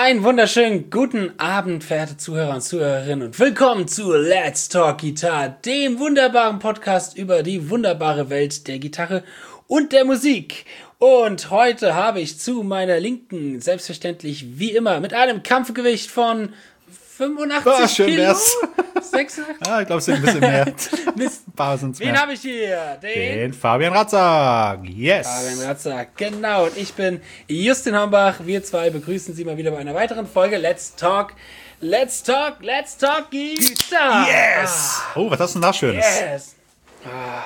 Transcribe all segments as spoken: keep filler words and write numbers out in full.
Einen wunderschönen guten Abend, verehrte Zuhörer und Zuhörerinnen, und willkommen zu Let's Talk Guitar, dem wunderbaren Podcast über die wunderbare Welt der Gitarre und der Musik. Und heute habe ich zu meiner Linken, selbstverständlich wie immer, mit einem Kampfgewicht von fünfundachtzig oh, schön Kilo. Wär's. sechsundachtzig? Ja, ich glaube, es sind ein bisschen mehr. Mist. Wen habe ich hier? Den, Den Fabian Ratzak. Yes. Fabian Ratzak, genau. Und ich bin Justin Hombach. Wir zwei begrüßen Sie mal wieder bei einer weiteren Folge Let's Talk. Let's Talk, Let's Talk Guitar. Yes. Ah. Oh, was hast du denn da Schönes? Yes. Ah.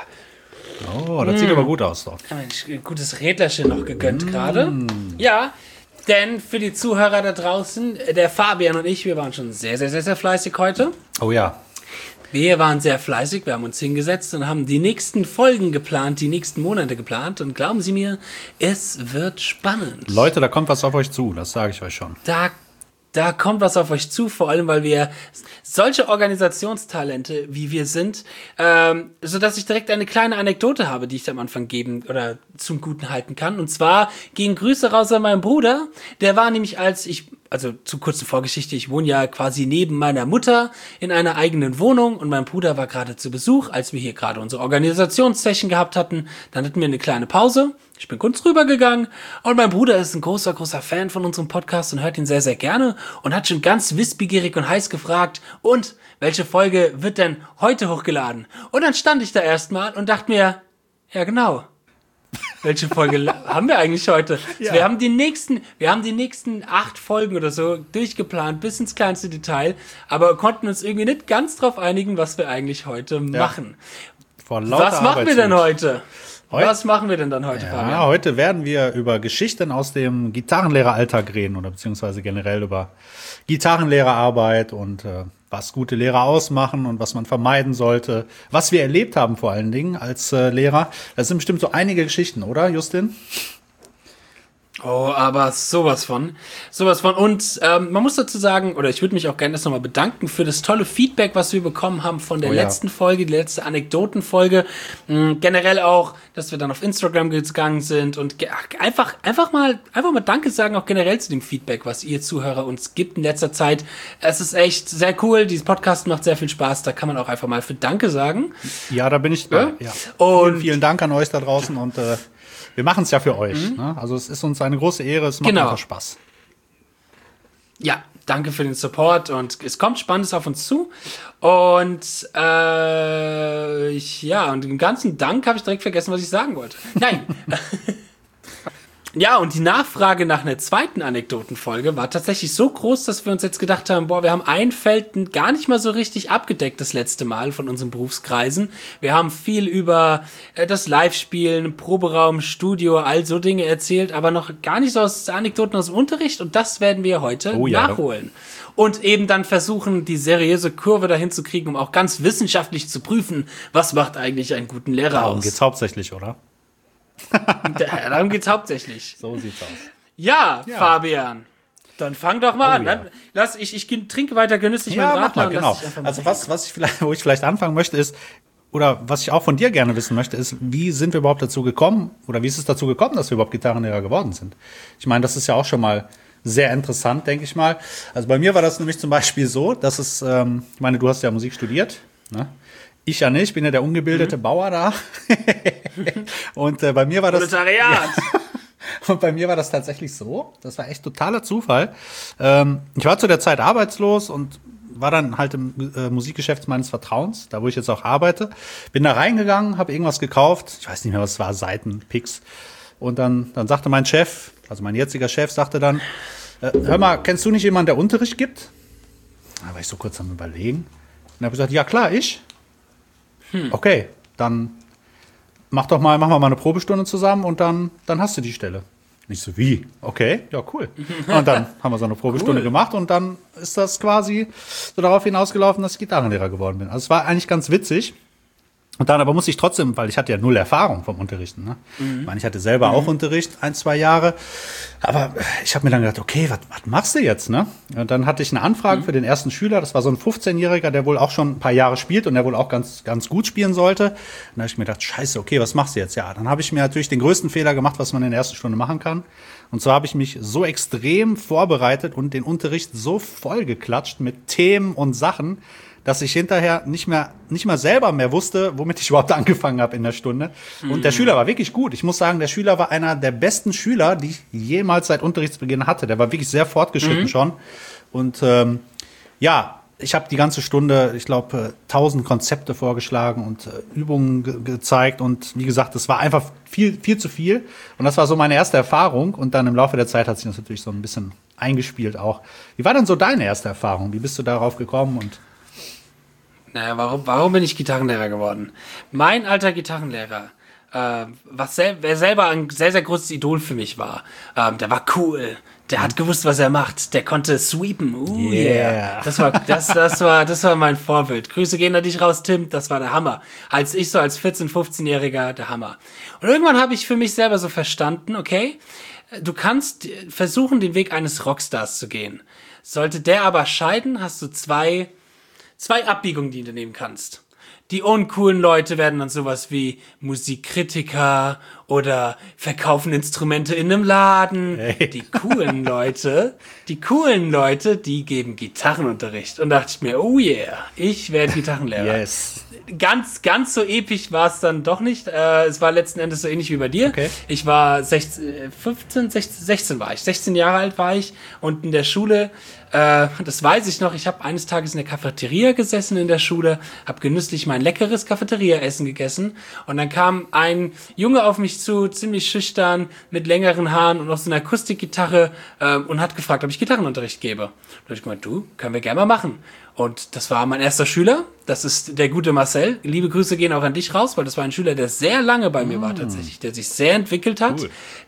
Oh, das mm. sieht aber gut aus doch. Haben wir ein gutes Rädlerchen noch gegönnt mm. gerade. Ja. Denn für die Zuhörer da draußen, der Fabian und ich, wir waren schon sehr, sehr, sehr, sehr fleißig heute. Oh ja. Wir waren sehr fleißig, wir haben uns hingesetzt und haben die nächsten Folgen geplant, die nächsten Monate geplant. Und glauben Sie mir, es wird spannend. Leute, da kommt was auf euch zu, das sage ich euch schon. Da Da kommt was auf euch zu, vor allem, weil wir solche Organisationstalente, wie wir sind, ähm, so dass ich direkt eine kleine Anekdote habe, die ich am Anfang geben oder zum Guten halten kann. Und zwar gehen Grüße raus an meinen Bruder. Der war nämlich als ich, also zu kurzer Vorgeschichte, ich wohne ja quasi neben meiner Mutter in einer eigenen Wohnung und mein Bruder war gerade zu Besuch, als wir hier gerade unsere Organisationssession gehabt hatten. Dann hatten wir eine kleine Pause. Ich bin kurz rübergegangen und mein Bruder ist ein großer, großer Fan von unserem Podcast und hört ihn sehr, sehr gerne und hat schon ganz wissbegierig und heiß gefragt, und welche Folge wird denn heute hochgeladen? Und dann stand ich da erstmal und dachte mir, ja genau, welche Folge haben wir eigentlich heute? Ja. Also wir haben die nächsten, wir haben die nächsten acht Folgen oder so durchgeplant, bis ins kleinste Detail, aber konnten uns irgendwie nicht ganz drauf einigen, was wir eigentlich heute ja. machen. Vor lauter was machen wir denn heute? Heute? Was machen wir denn dann heute, ja, Fabian? Heute werden wir über Geschichten aus dem Gitarrenlehreralltag reden oder beziehungsweise generell über Gitarrenlehrerarbeit und äh, was gute Lehrer ausmachen und was man vermeiden sollte, was wir erlebt haben vor allen Dingen als äh, Lehrer. Das sind bestimmt so einige Geschichten, oder, Justin? Oh, aber sowas von. Sowas von. Und ähm, man muss dazu sagen, oder ich würde mich auch gerne erst nochmal bedanken für das tolle Feedback, was wir bekommen haben von der oh, letzten ja. Folge, die letzte Anekdotenfolge. Mhm, generell auch, dass wir dann auf Instagram gegangen sind und ge- einfach, einfach mal, einfach mal Danke sagen, auch generell zu dem Feedback, was ihr Zuhörer uns gibt in letzter Zeit. Es ist echt sehr cool. Dieses Podcast macht sehr viel Spaß. Da kann man auch einfach mal für Danke sagen. Ja, da bin ich dabei. Ja? Ja. Und vielen, vielen Dank an euch da draußen und äh, wir machen es ja für euch. Mhm. Ne? Also es ist uns eine große Ehre, es macht genau. einfach Spaß. Ja, danke für den Support und es kommt Spannendes auf uns zu. Und äh, ich, ja, und den ganzen Dank habe ich direkt vergessen, was ich sagen wollte. Nein. Ja, und die Nachfrage nach einer zweiten Anekdotenfolge war tatsächlich so groß, dass wir uns jetzt gedacht haben, boah, wir haben ein Feld gar nicht mal so richtig abgedeckt das letzte Mal von unseren Berufskreisen. Wir haben viel über äh, das Live-Spielen, Proberaum, Studio, all so Dinge erzählt, aber noch gar nicht so aus Anekdoten aus dem Unterricht, und das werden wir heute oh, ja, nachholen. Und eben dann versuchen, die seriöse Kurve dahin zu kriegen, um auch ganz wissenschaftlich zu prüfen, was macht eigentlich einen guten Lehrer Darum aus. Darum geht's hauptsächlich, oder? Darum geht's hauptsächlich. So sieht's aus. Ja, ja, Fabian. Dann fang doch mal oh, an. Ja. Lass ich, ich trinke weiter genüsslich ja, meinen Radler. Genau. Also was, was ich vielleicht, wo ich vielleicht anfangen möchte, ist, oder was ich auch von dir gerne wissen möchte, ist, wie sind wir überhaupt dazu gekommen, oder wie ist es dazu gekommen, dass wir überhaupt Gitarrenlehrer geworden sind? Ich meine, das ist ja auch schon mal sehr interessant, denke ich mal. Also bei mir war das nämlich zum Beispiel so, dass es, ähm, ich meine, du hast ja Musik studiert, ne? Ich ja nicht, bin ja der ungebildete mhm. Bauer da. Und äh, bei mir war das. Proletariat! Ja. Und bei mir war das tatsächlich so. Das war echt totaler Zufall. Ähm, ich war zu der Zeit arbeitslos und war dann halt im äh, Musikgeschäft meines Vertrauens, da wo ich jetzt auch arbeite. Bin da reingegangen, habe irgendwas gekauft. Ich weiß nicht mehr, was es war, Seiten, Picks. Und dann, dann sagte mein Chef, also mein jetziger Chef, sagte dann, äh, hör mal, kennst du nicht jemanden, der Unterricht gibt? Da war ich so kurz am Überlegen. Und habe gesagt, ja klar, ich. Hm. Okay, dann mach doch mal, machen wir mal eine Probestunde zusammen und dann, dann hast du die Stelle. Nicht so wie, okay, ja cool. Und dann haben wir so eine Probestunde cool. gemacht und dann ist das quasi so darauf hinausgelaufen, dass ich Gitarrenlehrer geworden bin. Also es war eigentlich ganz witzig. Und dann aber musste ich trotzdem, weil ich hatte ja null Erfahrung vom Unterrichten. Ne? Mhm. Ich meine, ich hatte selber mhm. auch Unterricht, ein, zwei Jahre. Aber ich habe mir dann gedacht, okay, was machst du jetzt? Ne? Und dann hatte ich eine Anfrage mhm. für den ersten Schüler. Das war so ein fünfzehnjähriger, der wohl auch schon ein paar Jahre spielt und der wohl auch ganz, ganz gut spielen sollte. Und dann habe ich mir gedacht, scheiße, okay, was machst du jetzt? Ja, dann habe ich mir natürlich den größten Fehler gemacht, was man in der ersten Stunde machen kann. Und zwar habe ich mich so extrem vorbereitet und den Unterricht so vollgeklatscht mit Themen und Sachen, dass ich hinterher nicht mehr, nicht mal selber mehr wusste, womit ich überhaupt angefangen habe in der Stunde. Und mhm. der Schüler war wirklich gut. Ich muss sagen, der Schüler war einer der besten Schüler, die ich jemals seit Unterrichtsbeginn hatte. Der war wirklich sehr fortgeschritten mhm. schon. Und ähm, ja, ich habe die ganze Stunde, ich glaube, tausend Konzepte vorgeschlagen und äh, Übungen ge- gezeigt. Und wie gesagt, es war einfach viel, viel zu viel. Und das war so meine erste Erfahrung. Und dann im Laufe der Zeit hat sich das natürlich so ein bisschen eingespielt auch. Wie war denn so deine erste Erfahrung? Wie bist du darauf gekommen? Und Naja, warum, warum bin ich Gitarrenlehrer geworden? Mein alter Gitarrenlehrer, äh, was sel- wer selber ein sehr, sehr großes Idol für mich war, ähm, der war cool, der hat gewusst, was er macht, der konnte sweepen, uh, yeah. yeah. Das war, das, das war, das war mein Vorbild. Grüße gehen an dich raus, Tim, das war der Hammer. Als ich so als vierzehn-, fünfzehnjähriger, der Hammer. Und irgendwann habe ich für mich selber so verstanden, okay, du kannst versuchen, den Weg eines Rockstars zu gehen. Sollte der aber scheiden, hast du zwei Zwei Abbiegungen, die du nehmen kannst. Die uncoolen Leute werden dann sowas wie Musikkritiker oder verkaufen Instrumente in einem Laden. Hey. Die coolen Leute, die coolen Leute, die geben Gitarrenunterricht. Und dachte ich mir, oh yeah, ich werde Gitarrenlehrer. Yes. Ganz, ganz so episch war es dann doch nicht. Äh, es war letzten Endes so ähnlich wie bei dir. Okay. Ich war sechzehn, fünfzehn, sechzehn, sechzehn war ich. sechzehn Jahre alt war ich und in der Schule, äh, das weiß ich noch, ich habe eines Tages in der Cafeteria gesessen in der Schule, habe genüsslich mein leckeres Cafeteria-Essen gegessen und dann kam ein Junge auf mich zu, ziemlich schüchtern, mit längeren Haaren und noch so einer Akustikgitarre äh, und hat gefragt, ob ich Gitarrenunterricht gebe. Da habe ich gemeint, du, können wir gerne mal machen. Und das war mein erster Schüler, das ist der gute Marcel. Liebe Grüße gehen auch an dich raus, weil das war ein Schüler, der sehr lange bei mir war tatsächlich, der sich sehr entwickelt hat, cool.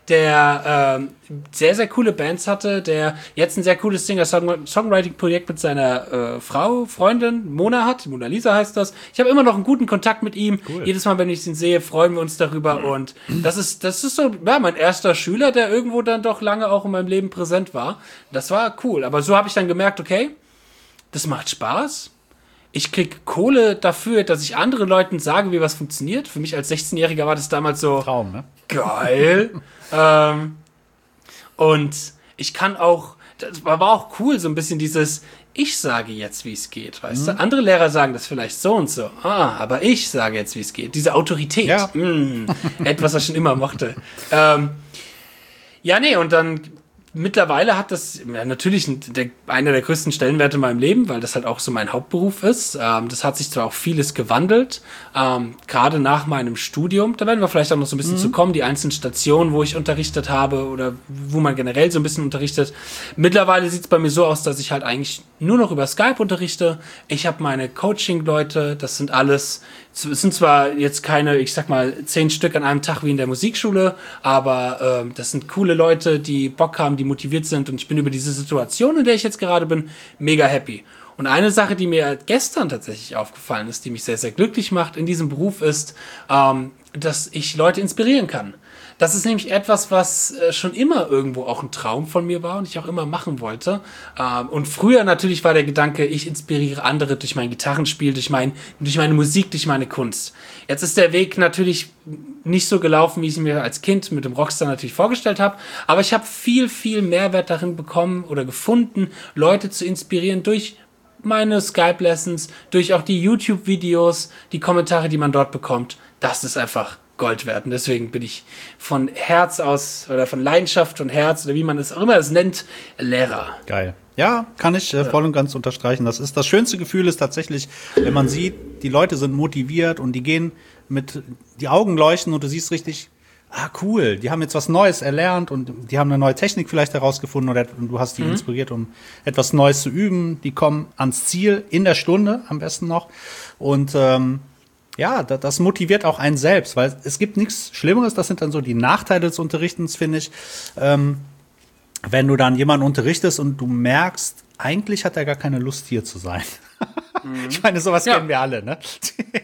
der ähm, sehr, sehr coole Bands hatte, der jetzt ein sehr cooles Singer-Songwriting-Projekt mit seiner äh, Frau, Freundin Mona hat, Mona Lisa heißt das. Ich habe immer noch einen guten Kontakt mit ihm. Cool. Jedes Mal, wenn ich ihn sehe, freuen wir uns darüber und das ist, das ist so, ja, mein erster Schüler, der irgendwo dann doch lange auch in meinem Leben präsent war. Das war cool, aber so habe ich dann gemerkt, okay, das macht Spaß. Ich krieg Kohle dafür, dass ich anderen Leuten sage, wie was funktioniert. Für mich als sechzehnjähriger war das damals so Traum, ne? Geil. ähm, und ich kann auch, das war auch cool, so ein bisschen dieses, ich sage jetzt, wie es geht, weißt mhm. du? Andere Lehrer sagen das vielleicht so und so. Ah, aber ich sage jetzt, wie es geht. Diese Autorität. Ja. Mh, etwas, was ich schon immer mochte. Ähm, ja, nee, und dann mittlerweile hat das ja, natürlich der, einer der größten Stellenwerte in meinem Leben, weil das halt auch so mein Hauptberuf ist. Ähm, das hat sich zwar auch vieles gewandelt, ähm, gerade nach meinem Studium. Da werden wir vielleicht auch noch so ein bisschen mhm. zu kommen, die einzelnen Stationen, wo ich unterrichtet habe oder wo man generell so ein bisschen unterrichtet. Mittlerweile sieht es bei mir so aus, dass ich halt eigentlich nur noch über Skype unterrichte. Ich habe meine Coaching-Leute, das sind alles, es sind zwar jetzt keine, ich sag mal, zehn Stück an einem Tag wie in der Musikschule, aber ähm, das sind coole Leute, die Bock haben, die motiviert sind und ich bin über diese Situation, in der ich jetzt gerade bin, mega happy. Und eine Sache, die mir gestern tatsächlich aufgefallen ist, die mich sehr, sehr glücklich macht in diesem Beruf ist, ähm, dass ich Leute inspirieren kann. Das ist nämlich etwas, was äh, schon immer irgendwo auch ein Traum von mir war und ich auch immer machen wollte. Ähm, und früher natürlich war der Gedanke, ich inspiriere andere durch mein Gitarrenspiel, durch, mein, durch meine Musik, durch meine Kunst. Jetzt ist der Weg natürlich nicht so gelaufen, wie ich es mir als Kind mit dem Rockstar natürlich vorgestellt habe. Aber ich habe viel, viel Mehrwert darin bekommen oder gefunden, Leute zu inspirieren durch meine Skype-Lessons, durch auch die YouTube-Videos, die Kommentare, die man dort bekommt. Das ist einfach Gold wert. Und deswegen bin ich von Herz aus oder von Leidenschaft und Herz oder wie man es auch immer es nennt, Lehrer. Geil. Ja, kann ich äh, voll und ganz unterstreichen. Das ist das schönste Gefühl ist tatsächlich, wenn man sieht, die Leute sind motiviert und die gehen mit, die Augen leuchten und du siehst richtig, ah cool, die haben jetzt was Neues erlernt und die haben eine neue Technik vielleicht herausgefunden oder du hast die mhm. inspiriert, um etwas Neues zu üben. Die kommen ans Ziel in der Stunde am besten noch und ähm, ja, das motiviert auch einen selbst, weil es gibt nichts Schlimmeres, das sind dann so die Nachteile des Unterrichtens, finde ich, ähm, wenn du dann jemanden unterrichtest und du merkst, eigentlich hat er gar keine Lust, hier zu sein. Mhm. Ich meine, sowas ja. kennen wir alle, ne?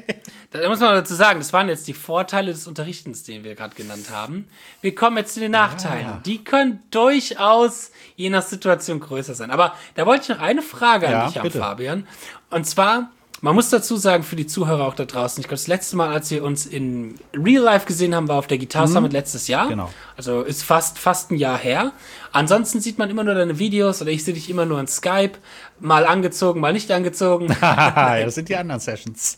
Da muss man dazu sagen, das waren jetzt die Vorteile des Unterrichtens, den wir gerade genannt haben. Wir kommen jetzt zu den Nachteilen. Ja. Die können durchaus je nach Situation größer sein. Aber da wollte ich noch eine Frage an Ja, dich haben, bitte. Fabian. Und zwar, man muss dazu sagen, für die Zuhörer auch da draußen, ich glaube, das letzte Mal, als wir uns in Real Life gesehen haben, war auf der Guitar Summit letztes Jahr. Genau. Also ist fast, fast ein Jahr her. Ansonsten sieht man immer nur deine Videos oder ich sehe dich immer nur in Skype, mal angezogen, mal nicht angezogen. ja, das sind die anderen Sessions.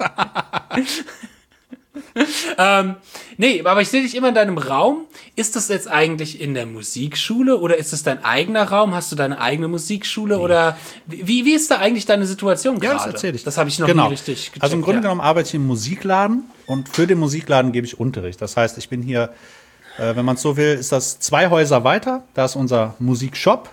ähm, nee, aber ich sehe dich immer in deinem Raum. Ist das jetzt eigentlich in der Musikschule oder ist es dein eigener Raum? Hast du deine eigene Musikschule nee. oder wie, wie ist da eigentlich deine Situation gerade? Ja, das erzähle ich. Das habe ich noch genau. nie richtig gecheckt. Also im Grunde ja. genommen arbeite ich im Musikladen und für den Musikladen gebe ich Unterricht. Das heißt, ich bin hier, äh, wenn man es so will, ist das zwei Häuser weiter. Da ist unser Musikshop.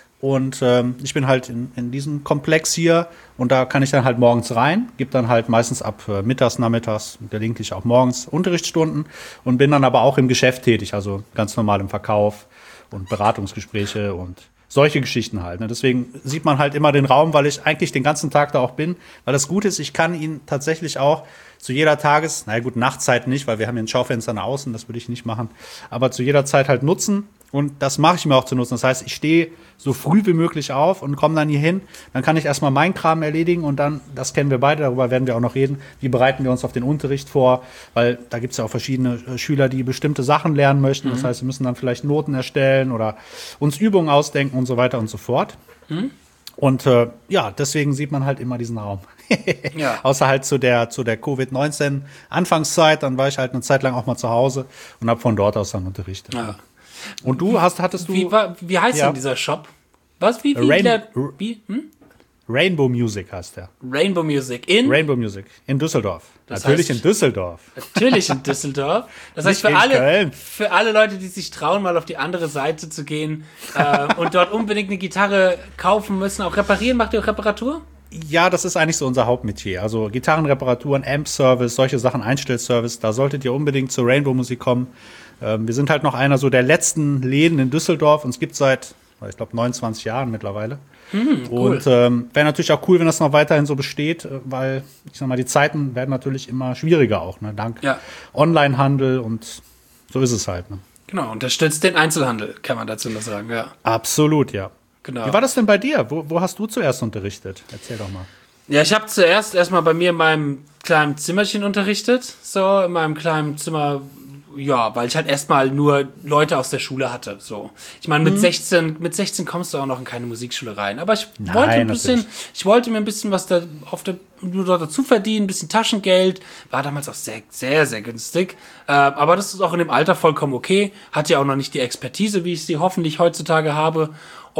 Und ähm, ich bin halt in, in diesem Komplex hier und da kann ich dann halt morgens rein, gebe dann halt meistens ab äh, mittags, nachmittags, gelegentlich auch morgens Unterrichtsstunden und bin dann aber auch im Geschäft tätig, also ganz normal im Verkauf und Beratungsgespräche und solche Geschichten halt. Ne? Deswegen sieht man halt immer den Raum, weil ich eigentlich den ganzen Tag da auch bin, weil das Gute ist, ich kann ihn tatsächlich auch zu jeder Tages-, naja gut, Nachtzeit nicht, weil wir haben hier ein Schaufenster nach außen, das würde ich nicht machen, aber zu jeder Zeit halt nutzen. Und das mache ich mir auch zu nutzen. Das heißt, ich stehe so früh wie möglich auf und komme dann hier hin. Dann kann ich erstmal meinen Kram erledigen und dann, das kennen wir beide, darüber werden wir auch noch reden, wie bereiten wir uns auf den Unterricht vor, weil da gibt es ja auch verschiedene äh, Schüler, die bestimmte Sachen lernen möchten. Mhm. Das heißt, sie müssen dann vielleicht Noten erstellen oder uns Übungen ausdenken und so weiter und so fort. Mhm. Und äh, ja, deswegen sieht man halt immer diesen Raum. ja. Außer halt zu der, zu der Covid neunzehn Anfangszeit, dann war ich halt eine Zeit lang auch mal zu Hause und habe von dort aus dann unterrichtet. Ja. Und du hast, hattest du. Wie, wie heißt ja. denn dieser Shop? Was? Wie? wie, Rain, der, wie? Hm? Rainbow Music heißt der. Rainbow Music in? Rainbow Music in Düsseldorf. Das natürlich heißt, in Düsseldorf. Natürlich in Düsseldorf. Das heißt, für alle, für alle Leute, die sich trauen, mal auf die andere Seite zu gehen äh, und dort unbedingt eine Gitarre kaufen müssen, auch reparieren, macht ihr auch Reparatur? Ja, das ist eigentlich so unser Hauptmetier. Also Gitarrenreparaturen, Amp-Service, solche Sachen, Einstellservice, da solltet ihr unbedingt zur Rainbow Musik kommen. Wir sind halt noch einer so der letzten Läden in Düsseldorf. Uns gibt es seit, ich glaube, neunundzwanzig Jahren mittlerweile. Hm, cool. Und ähm, wäre natürlich auch cool, wenn das noch weiterhin so besteht, weil, ich sag mal, die Zeiten werden natürlich immer schwieriger auch, ne? Dank ja. Onlinehandel und so ist es halt. Ne? Genau, unterstützt den Einzelhandel, kann man dazu nur sagen, ja. Absolut, ja. Genau. Wie war das denn bei dir? Wo, wo hast du zuerst unterrichtet? Erzähl doch mal. Ja, ich habe zuerst erstmal bei mir in meinem kleinen Zimmerchen unterrichtet, so in meinem kleinen Zimmer. Ja, weil ich halt erstmal nur Leute aus der Schule hatte. So, ich meine, mit mhm. sechzehn, mit sechzehn kommst du auch noch in keine Musikschule rein. Aber ich Nein, wollte ein bisschen, natürlich. ich wollte mir ein bisschen was da auf der nur dazu verdienen, ein bisschen Taschengeld. War damals auch sehr, sehr, sehr günstig. Äh, aber das ist auch in dem Alter vollkommen okay. Hatte ja auch noch nicht die Expertise, wie ich sie hoffentlich heutzutage habe.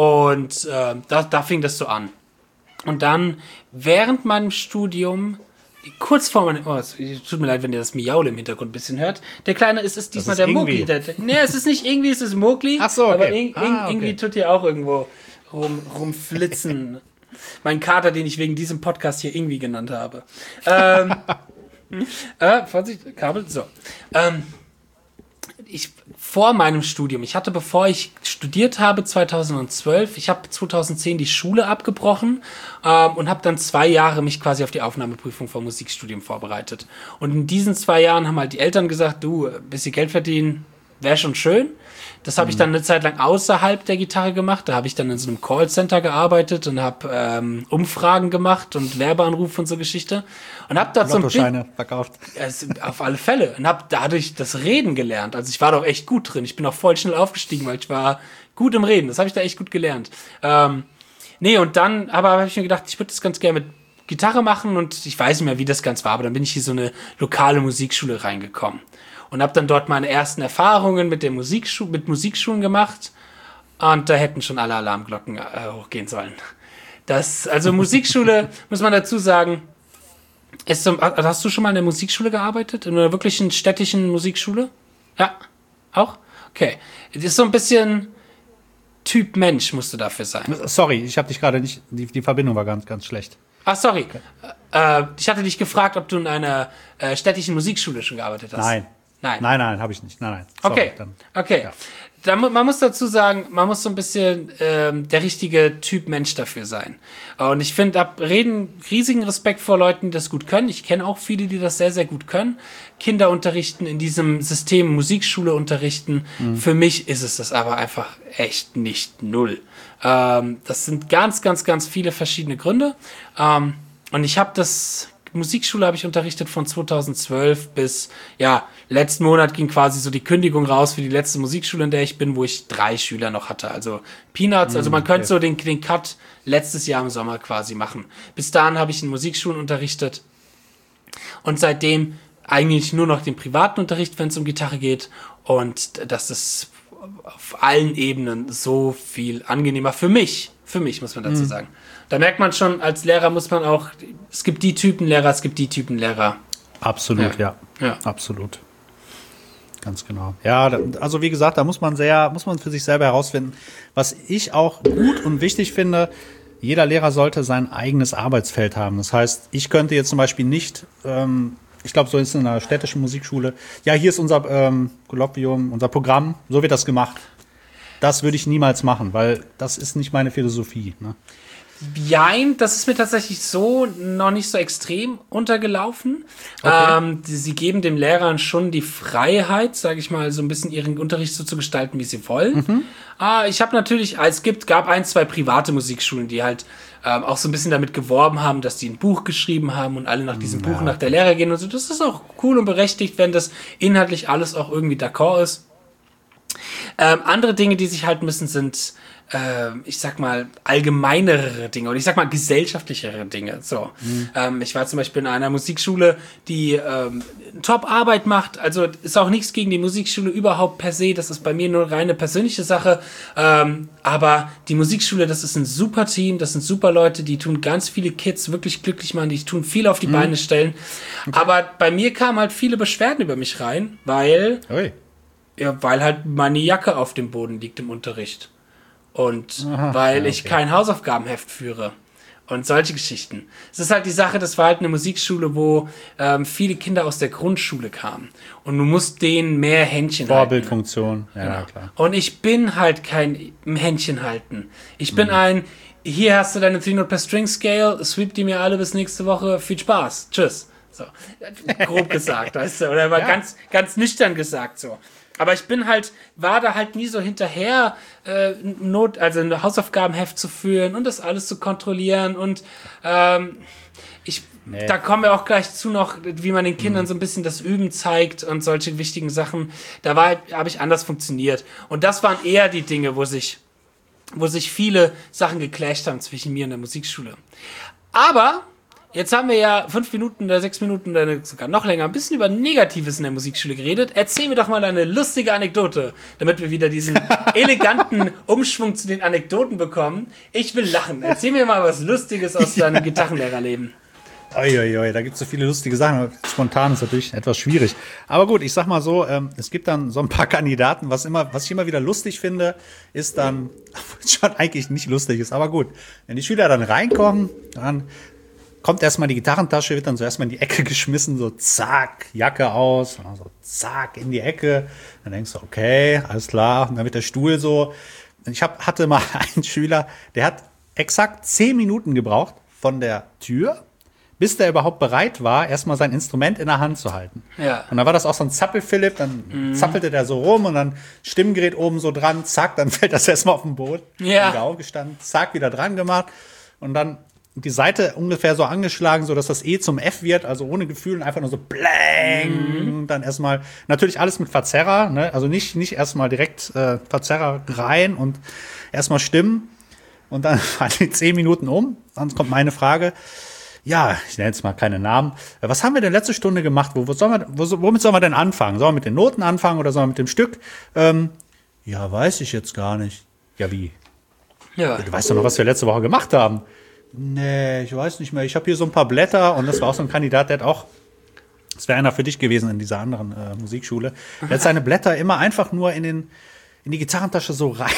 Und äh, da, da fing das so an. Und dann während meinem Studium kurz vor meinem, oh, es tut mir leid, wenn ihr das Miaule im Hintergrund ein bisschen hört. Der Kleine, es ist diesmal ist der Mogli. Der, nee, es ist nicht irgendwie, es ist Mogli. Ach so, okay. Aber in, ah, okay. irgendwie tut hier auch irgendwo rum, rumflitzen. Mein Kater, den ich wegen diesem Podcast hier irgendwie genannt habe. Ähm, äh, Vorsicht, Kabel, so. Ähm, ich, vor meinem Studium, ich hatte, bevor ich studiert habe, zweitausendzwölf, ich habe zweitausendzehn die Schule abgebrochen ähm, und habe dann zwei Jahre mich quasi auf die Aufnahmeprüfung vom Musikstudium vorbereitet. Und in diesen zwei Jahren haben halt die Eltern gesagt, du, ein bisschen Geld verdienen wäre schon schön. Das habe ich dann eine Zeit lang außerhalb der Gitarre gemacht. Da habe ich dann in so einem Callcenter gearbeitet und habe ähm, Umfragen gemacht und Werbeanrufe und so Geschichte. Und habe dort so ein Lottoscheine verkauft. Ja, auf alle Fälle. Und habe dadurch das Reden gelernt. Also ich war doch echt gut drin. Ich bin auch voll schnell aufgestiegen, weil ich war gut im Reden. Das habe ich da echt gut gelernt. Ähm, nee, und dann aber habe ich mir gedacht, ich würde das ganz gerne mit Gitarre machen. Und ich weiß nicht mehr, wie das ganz war. Aber dann bin ich hier so eine lokale Musikschule reingekommen. Und habe dann dort meine ersten Erfahrungen mit, der Musikschu- mit Musikschulen gemacht. Und da hätten schon alle Alarmglocken äh, hochgehen sollen. Das, also Musikschule, muss man dazu sagen, ist so, hast du schon mal in der Musikschule gearbeitet? In einer wirklichen städtischen Musikschule? Ja? Auch? Okay. Das ist so ein bisschen Typ Mensch, musst du dafür sein. Sorry, ich habe dich gerade nicht, die, die Verbindung war ganz, ganz schlecht. Ach, sorry. Okay. Äh, ich hatte dich gefragt, ob du in einer äh, städtischen Musikschule schon gearbeitet hast. Nein. Nein. Nein, nein, habe ich nicht. Nein, nein. Sorry, okay, dann, okay. Ja. da, man muss dazu sagen, man muss so ein bisschen ähm, der richtige Typ Mensch dafür sein. Und ich finde, da reden riesigen Respekt vor Leuten, die das gut können. Ich kenne auch viele, die das sehr, sehr gut können. Kinder unterrichten, in diesem System Musikschule unterrichten. Mhm. Für mich ist es das aber einfach echt nicht null. Ähm, das sind ganz, ganz, ganz viele verschiedene Gründe. Ähm, und ich habe das... Musikschule habe ich unterrichtet von zweitausendzwölf bis, ja, letzten Monat ging quasi so die Kündigung raus für die letzte Musikschule, in der ich bin, wo ich drei Schüler noch hatte. Also Peanuts, also man könnte so den, den Cut letztes Jahr im Sommer quasi machen. Bis dahin habe ich in Musikschulen unterrichtet und seitdem eigentlich nur noch den privaten Unterricht, wenn es um Gitarre geht, und das ist auf allen Ebenen so viel angenehmer für mich. Für mich, muss man dazu sagen. Da merkt man schon, als Lehrer muss man auch, es gibt die Typen Lehrer, es gibt die Typen Lehrer. Absolut, ja. ja. ja. Absolut. Ganz genau. Ja, also wie gesagt, da muss man sehr, muss man für sich selber herausfinden. Was ich auch gut und wichtig finde, jeder Lehrer sollte sein eigenes Arbeitsfeld haben. Das heißt, ich könnte jetzt zum Beispiel nicht, ähm, ich glaube, so ist es in einer städtischen Musikschule, ja, hier ist unser ähm, Kolloquium, unser Programm, so wird das gemacht. Das würde ich niemals machen, weil das ist nicht meine Philosophie. Ne? Jein, das ist mir tatsächlich so noch nicht so extrem untergelaufen. Okay. Ähm, die, sie geben dem Lehrern schon die Freiheit, sage ich mal, so ein bisschen ihren Unterricht so zu gestalten, wie sie wollen. Mhm. Äh, ich habe natürlich, es gibt, gab ein, zwei private Musikschulen, die halt ähm, auch so ein bisschen damit geworben haben, dass die ein Buch geschrieben haben und alle nach diesem ja. Buch nach der Lehre gehen und so. Das ist auch cool und berechtigt, wenn das inhaltlich alles auch irgendwie d'accord ist. Ähm, andere Dinge, die sich halten müssen, sind, äh, ich sag mal, allgemeinere Dinge oder ich sag mal gesellschaftlichere Dinge. So, mhm. ähm, ich war zum Beispiel in einer Musikschule, die ähm, Top-Arbeit macht. Also ist auch nichts gegen die Musikschule überhaupt per se. Das ist bei mir nur reine persönliche Sache. Ähm, aber die Musikschule, das ist ein super Team, das sind super Leute, die tun ganz viele Kids wirklich glücklich machen, die tun viel auf die mhm. Beine stellen. Okay. Aber bei mir kamen halt viele Beschwerden über mich rein, weil... Oi. Ja, weil halt meine Jacke auf dem Boden liegt im Unterricht. Und Aha, weil ja, ich okay. kein Hausaufgabenheft führe. Und solche Geschichten. Es ist halt die Sache, das war halt eine Musikschule, wo ähm, viele Kinder aus der Grundschule kamen. Und du musst denen mehr Händchen halten. Vorbildfunktion, ja, genau. klar. Und ich bin halt kein Händchen halten. Ich bin mhm. ein, hier hast du deine Three-Note per String Scale, sweep die mir alle bis nächste Woche, viel Spaß, tschüss. So, grob gesagt, weißt du, oder mal ja. ganz, ganz nüchtern gesagt so. Aber ich bin halt, war da halt nie so hinterher, äh, Not, also ein Hausaufgabenheft zu führen und das alles zu kontrollieren. Und ähm, ich, nee. da kommen wir auch gleich zu noch, wie man den Kindern mhm. so ein bisschen das Üben zeigt und solche wichtigen Sachen. Da war, habe ich anders funktioniert. Und das waren eher die Dinge, wo sich, wo sich viele Sachen geclasht haben zwischen mir und der Musikschule. Aber jetzt haben wir ja fünf Minuten oder sechs Minuten oder sogar noch länger ein bisschen über Negatives in der Musikschule geredet. Erzähl mir doch mal eine lustige Anekdote, damit wir wieder diesen eleganten Umschwung zu den Anekdoten bekommen. Ich will lachen. Erzähl mir mal was Lustiges aus deinem Gitarrenlehrerleben. Uiuiui, da gibt es so viele lustige Sachen. Spontan ist natürlich etwas schwierig. Aber gut, ich sag mal so, ähm, es gibt dann so ein paar Kandidaten. Was immer, was ich immer wieder lustig finde, ist dann, schon eigentlich nicht lustig ist, aber gut. Wenn die Schüler dann reinkommen, dann kommt erstmal die Gitarrentasche, wird dann so erstmal in die Ecke geschmissen, so zack, Jacke aus, und so zack, in die Ecke. Dann denkst du, okay, alles klar. Und dann wird der Stuhl so. Ich hab, hatte mal einen Schüler, der hat exakt zehn Minuten gebraucht von der Tür, bis der überhaupt bereit war, erstmal sein Instrument in der Hand zu halten. Ja. Und dann war das auch so ein Zappel-Philipp, dann mhm. zappelte der so rum und dann Stimmgerät oben so dran, zack, dann fällt das erstmal auf den Boden. Ja. Wieder aufgestanden, zack, wieder dran gemacht und dann die Seite ungefähr so angeschlagen, so dass das E zum F wird, also ohne Gefühl und einfach nur so blang. Mhm. Dann erstmal, natürlich alles mit Verzerrer, ne? Also nicht, nicht erstmal direkt äh, Verzerrer rein und erstmal stimmen. Und dann waren die zehn Minuten um. Dann kommt meine Frage. Ja, ich nenne jetzt mal keine Namen. Was haben wir denn letzte Stunde gemacht? Wo, wo sollen wir, wo, womit sollen wir denn anfangen? Sollen wir mit den Noten anfangen oder sollen wir mit dem Stück? Ähm, ja, weiß ich jetzt gar nicht. Ja, wie? Ja. Du weißt doch noch, was wir letzte Woche gemacht haben. Nee, ich weiß nicht mehr. Ich habe hier so ein paar Blätter und das war auch so ein Kandidat, der hat auch, das wäre einer für dich gewesen in dieser anderen äh, Musikschule, der hat seine Blätter immer einfach nur in den in die Gitarrentasche so rein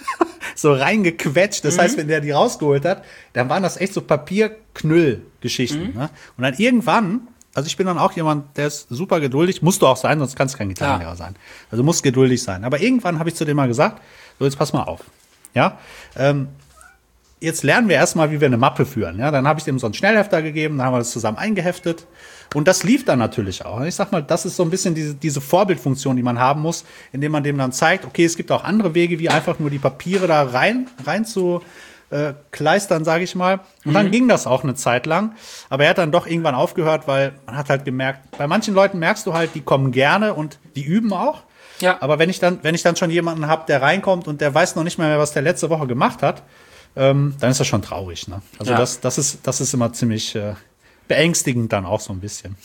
so reingequetscht. Das mhm. heißt, wenn der die rausgeholt hat, dann waren das echt so Papierknüll-Geschichten. Mhm. Ne? Und dann irgendwann Also ich bin dann auch jemand, der ist super geduldig. Musst du auch sein, sonst kannst du kein Gitarrenlehrer Ja. sein. Also du musst geduldig sein. Aber irgendwann habe ich zu dem mal gesagt, so jetzt pass mal auf. Ja, ähm, jetzt lernen wir erstmal, wie wir eine Mappe führen. Ja, dann habe ich dem so einen Schnellhefter gegeben, dann haben wir das zusammen eingeheftet. Und das lief dann natürlich auch. Und ich sag mal, das ist so ein bisschen diese, diese Vorbildfunktion, die man haben muss, indem man dem dann zeigt, okay, es gibt auch andere Wege, wie einfach nur die Papiere da rein, rein zu äh, kleistern, sage ich mal. Und dann ging das auch eine Zeit lang. Aber er hat dann doch irgendwann aufgehört, weil man hat halt gemerkt, bei manchen Leuten merkst du halt, die kommen gerne und die üben auch. Ja. Aber wenn ich dann, wenn ich dann schon jemanden habe, der reinkommt und der weiß noch nicht mehr, was der letzte Woche gemacht hat, ähm, dann ist das schon traurig. Ne? Also Ja. das, das ist, das ist immer ziemlich äh, beängstigend dann auch so ein bisschen.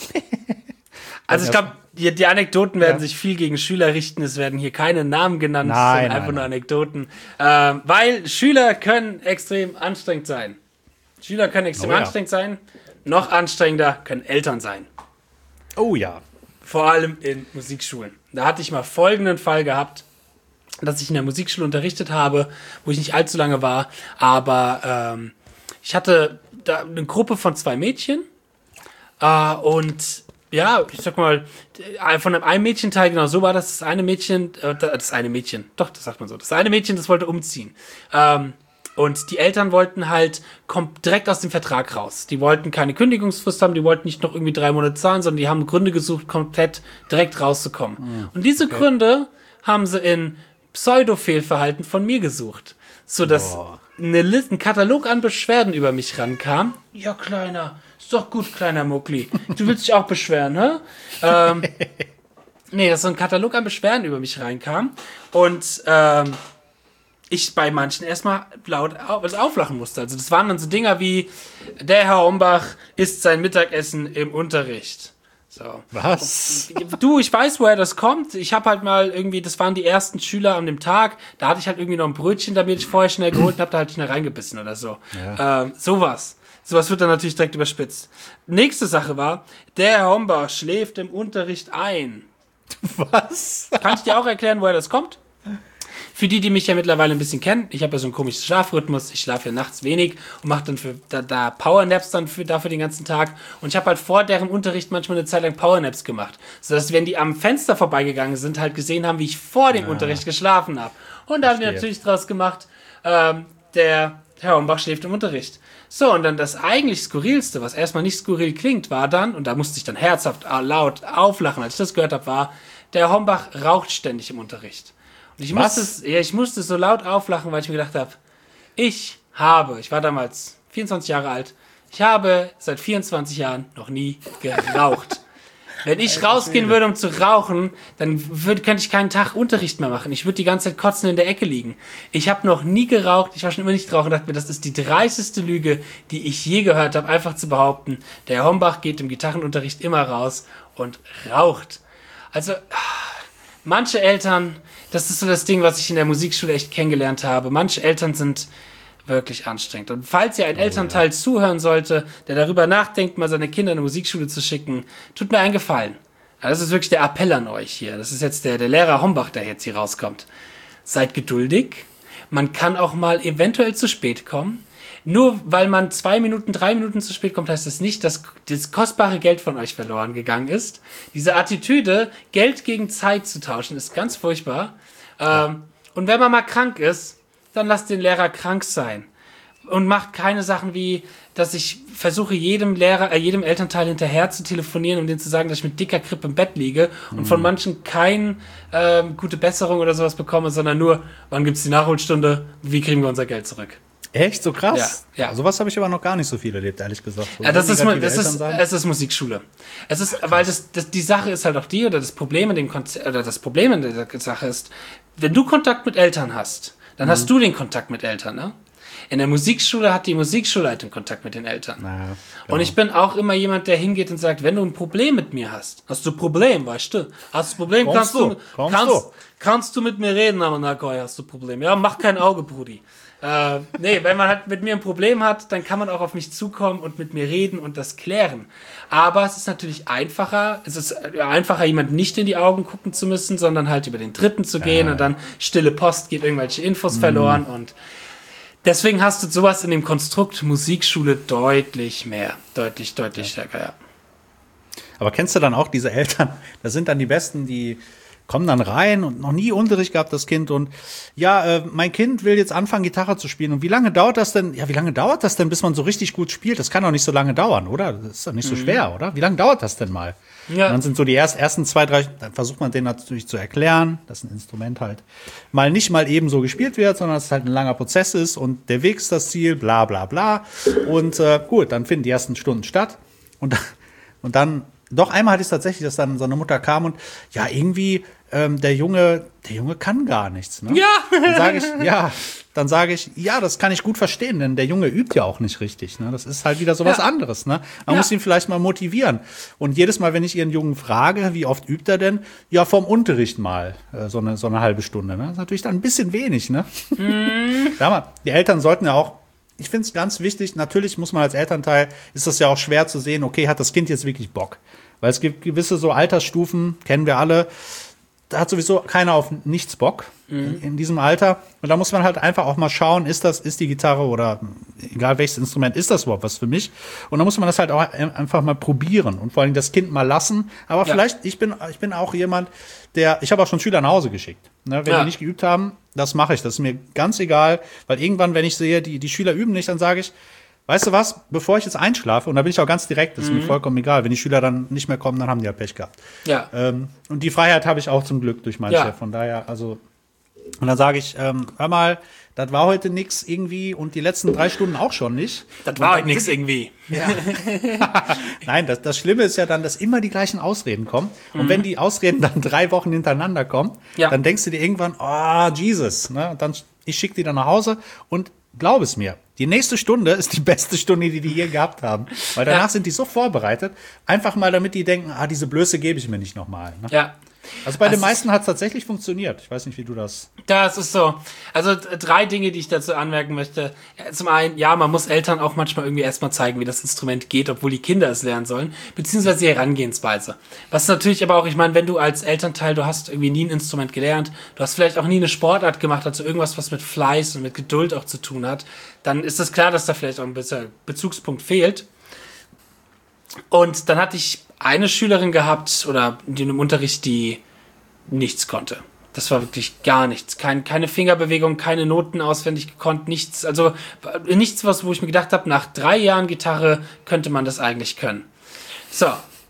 Also ich glaube, die, die Anekdoten werden Ja. sich viel gegen Schüler richten. Es werden hier keine Namen genannt, Nein, es sind nein, einfach nur nein. Anekdoten. Ähm, weil Schüler können extrem anstrengend sein. Schüler können extrem Oh ja. anstrengend sein. Noch anstrengender können Eltern sein. Oh ja. Vor allem in Musikschulen. Da hatte ich mal folgenden Fall gehabt, dass ich in der Musikschule unterrichtet habe, wo ich nicht allzu lange war, aber ähm, ich hatte da eine Gruppe von zwei Mädchen äh, und ja, ich sag mal, von einem einen Mädchenteil, genau so war das, das eine Mädchen, äh, das eine Mädchen, doch, das sagt man so, das eine Mädchen, das wollte umziehen. Ähm, und die Eltern wollten halt kommt direkt aus dem Vertrag raus. Die wollten keine Kündigungsfrist haben, die wollten nicht noch irgendwie drei Monate zahlen, sondern die haben Gründe gesucht, komplett direkt rauszukommen. Und diese Gründe haben sie in Pseudo-Fehlverhalten von mir gesucht. Sodass Boah. eine Liste, ein Katalog an Beschwerden über mich rankam. Ja, Kleiner, ist doch gut, kleiner Muckli. Du willst dich auch beschweren, hä? Ähm, nee, dass so ein Katalog an Beschwerden über mich reinkam. Und ähm, ich bei manchen erstmal laut au- also auflachen musste. Also das waren dann so Dinger wie, der Herr Hombach isst sein Mittagessen im Unterricht. So. Was? Du, ich weiß, woher das kommt. Ich habe halt mal irgendwie, das waren die ersten Schüler an dem Tag, da hatte ich halt irgendwie noch ein Brötchen, damit ich vorher schnell geholt und hab da halt schnell reingebissen oder so. Ja. Ähm, sowas. Sowas wird dann natürlich direkt überspitzt. Nächste Sache war, der Herr Hombach schläft im Unterricht ein. Was? Kann ich dir auch erklären, woher das kommt? Für die, die mich ja mittlerweile ein bisschen kennen, ich habe ja so einen komischen Schlafrhythmus, ich schlafe ja nachts wenig und mache dann für, da, da Powernaps dann für, dafür den ganzen Tag. Und ich habe halt vor deren Unterricht manchmal eine Zeit lang Powernaps gemacht. Sodass, wenn die am Fenster vorbeigegangen sind, halt gesehen haben, wie ich vor dem Unterricht geschlafen habe. Und da haben die Verstehe. natürlich draus gemacht, ähm, der Herr Hombach schläft im Unterricht. So, und dann das eigentlich Skurrilste, was erstmal nicht skurril klingt, war dann, und da musste ich dann herzhaft äh, laut auflachen, als ich das gehört habe, war, der Hombach raucht ständig im Unterricht. Und ich Was? musste, es, ja, ich musste so laut auflachen, weil ich mir gedacht habe, ich habe, ich war damals vierundzwanzig Jahre alt, ich habe seit vierundzwanzig Jahren noch nie geraucht. Wenn ich rausgehen würde, um zu rauchen, dann würd, könnte ich keinen Tag Unterricht mehr machen. Ich würde die ganze Zeit kotzen in der Ecke liegen. Ich habe noch nie geraucht, ich war schon immer nicht rauchen, dachte mir, das ist die dreisteste Lüge, die ich je gehört habe, einfach zu behaupten, der Herr Hombach geht im Gitarrenunterricht immer raus und raucht. Also, manche Eltern, das ist so das Ding, was ich in der Musikschule echt kennengelernt habe. Manche Eltern sind wirklich anstrengend. Und falls ihr ein Elternteil zuhören sollte, der darüber nachdenkt, mal seine Kinder in eine Musikschule zu schicken, tut mir einen Gefallen. Ja, das ist wirklich der Appell an euch hier. Das ist jetzt der, der Lehrer Hombach, der jetzt hier rauskommt. Seid geduldig. Man kann auch mal eventuell zu spät kommen. Nur weil man zwei Minuten, drei Minuten zu spät kommt, heißt das nicht, dass das kostbare Geld von euch verloren gegangen ist. Diese Attitüde, Geld gegen Zeit zu tauschen, ist ganz furchtbar. Ähm, und wenn man mal krank ist, dann lasst den Lehrer krank sein. Und macht keine Sachen wie, dass ich versuche, jedem Lehrer, äh, jedem Elternteil hinterher zu telefonieren, um denen zu sagen, dass ich mit dicker Krippe im Bett liege und von manchen keine ähm, gute Besserung oder sowas bekomme, sondern nur, wann gibt's die Nachholstunde, wie kriegen wir unser Geld zurück? Echt? So krass? Ja, ja. Sowas habe ich aber noch gar nicht so viel erlebt, ehrlich gesagt. So Ja, das ist, negative das ist, Eltern sein. es ist Musikschule. Es ist, weil das, das, die Sache ist halt auch die, oder das Problem in dem Konzept, oder das Problem in der Sache ist, wenn du Kontakt mit Eltern hast, dann Mhm. hast du den Kontakt mit Eltern, ne? In der Musikschule hat die Musikschulleitung Kontakt mit den Eltern. Naja, Und ich bin auch immer jemand, der hingeht und sagt, wenn du ein Problem mit mir hast, hast du ein Problem, weißt du? Hast du ein Problem, Kommst kannst du, du, kommst kannst, du. kannst du mit mir reden, aber na, Goi, hast du ein Problem. Ja, mach kein Auge, Brudi. Äh, nee, wenn man halt mit mir ein Problem hat, dann kann man auch auf mich zukommen und mit mir reden und das klären. Aber es ist natürlich einfacher, es ist einfacher, jemand nicht in die Augen gucken zu müssen, sondern halt über den Dritten zu gehen und dann stille Post geht irgendwelche Infos verloren und deswegen hast du sowas in dem Konstrukt Musikschule deutlich mehr. Deutlich, deutlich stärker, ja. Aber kennst du dann auch diese Eltern, das sind dann die Besten, die kommen dann rein und noch nie Unterricht gehabt, das Kind. Und ja, äh, mein Kind will jetzt anfangen, Gitarre zu spielen. Und wie lange dauert das denn? Ja, wie lange dauert das denn, bis man so richtig gut spielt? Das kann doch nicht so lange dauern, oder? Das ist doch nicht so mhm. schwer, oder? Wie lange dauert das denn mal? Ja. Und dann sind so die erst, ersten zwei, drei, dann versucht man denen natürlich zu erklären, dass ein Instrument halt mal nicht mal eben so gespielt wird, sondern dass es halt ein langer Prozess ist und der Weg ist das Ziel, bla bla bla. Und äh, gut, dann finden die ersten Stunden statt. Und, und dann, doch einmal hatte ich es tatsächlich, dass dann so eine Mutter kam und ja, irgendwie ähm, der Junge, der Junge kann gar nichts. Ne? Ja. Dann sage ich, ja, dann sage ich, ja, das kann ich gut verstehen, denn der Junge übt ja auch nicht richtig. Ne? Das ist halt wieder so was ja. anderes. Ne? Man ja. muss ihn vielleicht mal motivieren. Und jedes Mal, wenn ich ihren Jungen frage, wie oft übt er denn? Ja, vom Unterricht mal äh, so, eine, so eine halbe Stunde. Ne? Das ist natürlich dann ein bisschen wenig. Ne? Mhm. Sag mal, die Eltern sollten ja auch, ich finde es ganz wichtig, natürlich muss man als Elternteil, ist das ja auch schwer zu sehen, okay, hat das Kind jetzt wirklich Bock? Weil es gibt gewisse so Altersstufen, kennen wir alle, da hat sowieso keiner auf nichts Bock mhm. in, in diesem Alter. Und da muss man halt einfach auch mal schauen, ist das, ist die Gitarre oder egal welches Instrument, ist das überhaupt was für mich? Und da muss man das halt auch einfach mal probieren und vor allem das Kind mal lassen. Aber ja. vielleicht, ich bin, ich bin auch jemand, der, ich habe auch schon Schüler nach Hause geschickt. Ne, wenn ja. die nicht geübt haben, das mache ich. Das ist mir ganz egal, weil irgendwann, wenn ich sehe, die, die Schüler üben nicht, dann sage ich, weißt du was, bevor ich jetzt einschlafe, und da bin ich auch ganz direkt, das ist mhm. mir vollkommen egal, wenn die Schüler dann nicht mehr kommen, dann haben die ja Pech gehabt. Ja. Ähm, und die Freiheit habe ich auch zum Glück durch meinen ja. Chef, von daher, also, und dann sage ich, ähm, hör mal, das war heute nix irgendwie und die letzten drei Stunden auch schon nicht. Das war heute nix irgendwie. Ja. Nein, das, das Schlimme ist ja dann, dass immer die gleichen Ausreden kommen. Und mhm. wenn die Ausreden dann drei Wochen hintereinander kommen, ja. dann denkst du dir irgendwann, oh, Jesus. Ne? Und dann, ich schicke die dann nach Hause und glaub es mir, die nächste Stunde ist die beste Stunde, die die hier gehabt haben. Weil danach ja. sind die so vorbereitet, einfach mal damit die denken, ah, diese Blöße gebe ich mir nicht nochmal. Ne? Ja. Also bei das den meisten hat es tatsächlich funktioniert. Ich weiß nicht, wie du das... Das ist so. Also drei Dinge, die ich dazu anmerken möchte. Zum einen, ja, man muss Eltern auch manchmal irgendwie erstmal zeigen, wie das Instrument geht, obwohl die Kinder es lernen sollen, beziehungsweise die Herangehensweise. Was natürlich aber auch, ich meine, wenn du als Elternteil, du hast irgendwie nie ein Instrument gelernt, du hast vielleicht auch nie eine Sportart gemacht, also irgendwas, was mit Fleiß und mit Geduld auch zu tun hat, dann ist es klar, dass da vielleicht auch ein bisschen Bezugspunkt fehlt. Und dann hatte ich eine Schülerin gehabt oder die im Unterricht, die nichts konnte. Das war wirklich gar nichts. Kein, keine Fingerbewegung, keine Noten auswendig gekonnt, nichts. Also nichts, was, wo ich mir gedacht habe, nach drei Jahren Gitarre könnte man das eigentlich können. So.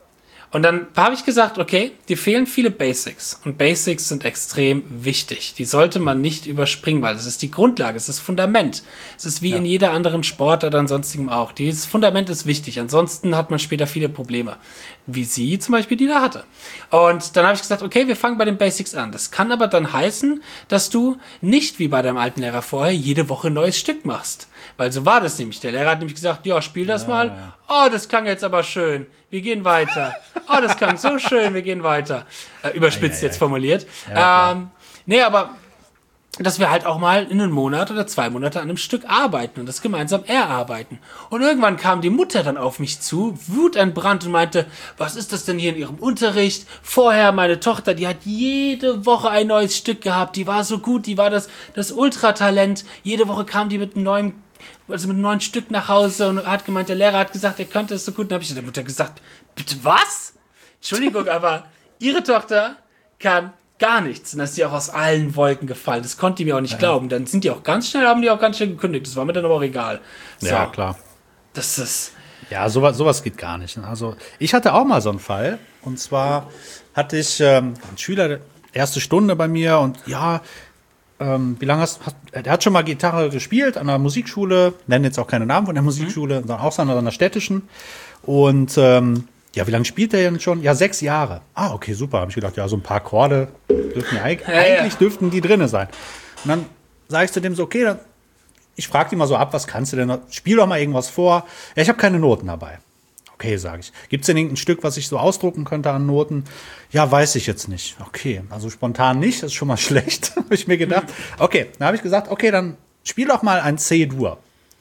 Und dann habe ich gesagt, okay, dir fehlen viele Basics. Und Basics sind extrem wichtig. Die sollte man nicht überspringen, weil das ist die Grundlage, es ist das Fundament. Es ist wie ja. in jeder anderen Sport oder sonstigem auch. Dieses Fundament ist wichtig. Ansonsten hat man später viele Probleme. Wie sie zum Beispiel, die da hatte. Und dann habe ich gesagt, okay, wir fangen bei den Basics an. Das kann aber dann heißen, dass du nicht wie bei deinem alten Lehrer vorher jede Woche ein neues Stück machst. Weil so war das nämlich. Der Lehrer hat nämlich gesagt, ja, spiel das ja, mal. Ja. Oh, das klang jetzt aber schön. Wir gehen weiter. Oh, das klang so schön. Wir gehen weiter. Äh, überspitzt ja, ja, ja. jetzt formuliert. Ja, ähm, nee, aber dass wir halt auch mal in einem Monat oder zwei Monate an einem Stück arbeiten und das gemeinsam erarbeiten. Und irgendwann kam die Mutter dann auf mich zu, wutentbrannt und meinte, was ist das denn hier in ihrem Unterricht? Vorher meine Tochter, die hat jede Woche ein neues Stück gehabt, die war so gut, die war das, das Ultratalent. Jede Woche kam die mit einem neuen, also mit einem neuen Stück nach Hause und hat gemeint, der Lehrer hat gesagt, er könnte es so gut. Und dann habe ich der Mutter gesagt, bitte was? Entschuldigung, aber ihre Tochter kann gar nichts. Und dann ist die auch aus allen Wolken gefallen. Das konnte die mir auch nicht ja. glauben. Dann sind die auch ganz schnell, haben die auch ganz schnell gekündigt. Das war mir dann aber auch egal. So. Ja, klar. Das ist... Ja, sowas, sowas geht gar nicht. Also ich hatte auch mal so einen Fall. Und zwar hatte ich ähm, einen Schüler, erste Stunde bei mir. Und ja, ähm, wie lange hast du... Er hat schon mal Gitarre gespielt an einer Musikschule. Nennen jetzt auch keine Namen von der Musikschule, mhm. sondern auch an einer städtischen. Und... Ähm, ja, wie lange spielt der denn schon? Ja, sechs Jahre. Ah, okay, super. Habe ich gedacht, ja, so ein paar Akkorde dürften ja, eigentlich, ja, ja. eigentlich dürften die drinne sein. Und dann sage ich zu dem so, okay, dann, ich frage die mal so ab, was kannst du denn? Spiel doch mal irgendwas vor. Ja, ich habe keine Noten dabei. Okay, sage ich. Gibt es denn irgendein Stück, was ich so ausdrucken könnte an Noten? Ja, weiß ich jetzt nicht. Okay, also spontan nicht, das ist schon mal schlecht, habe ich mir gedacht. Okay, dann habe ich gesagt, okay, dann spiel doch mal ein C-Dur.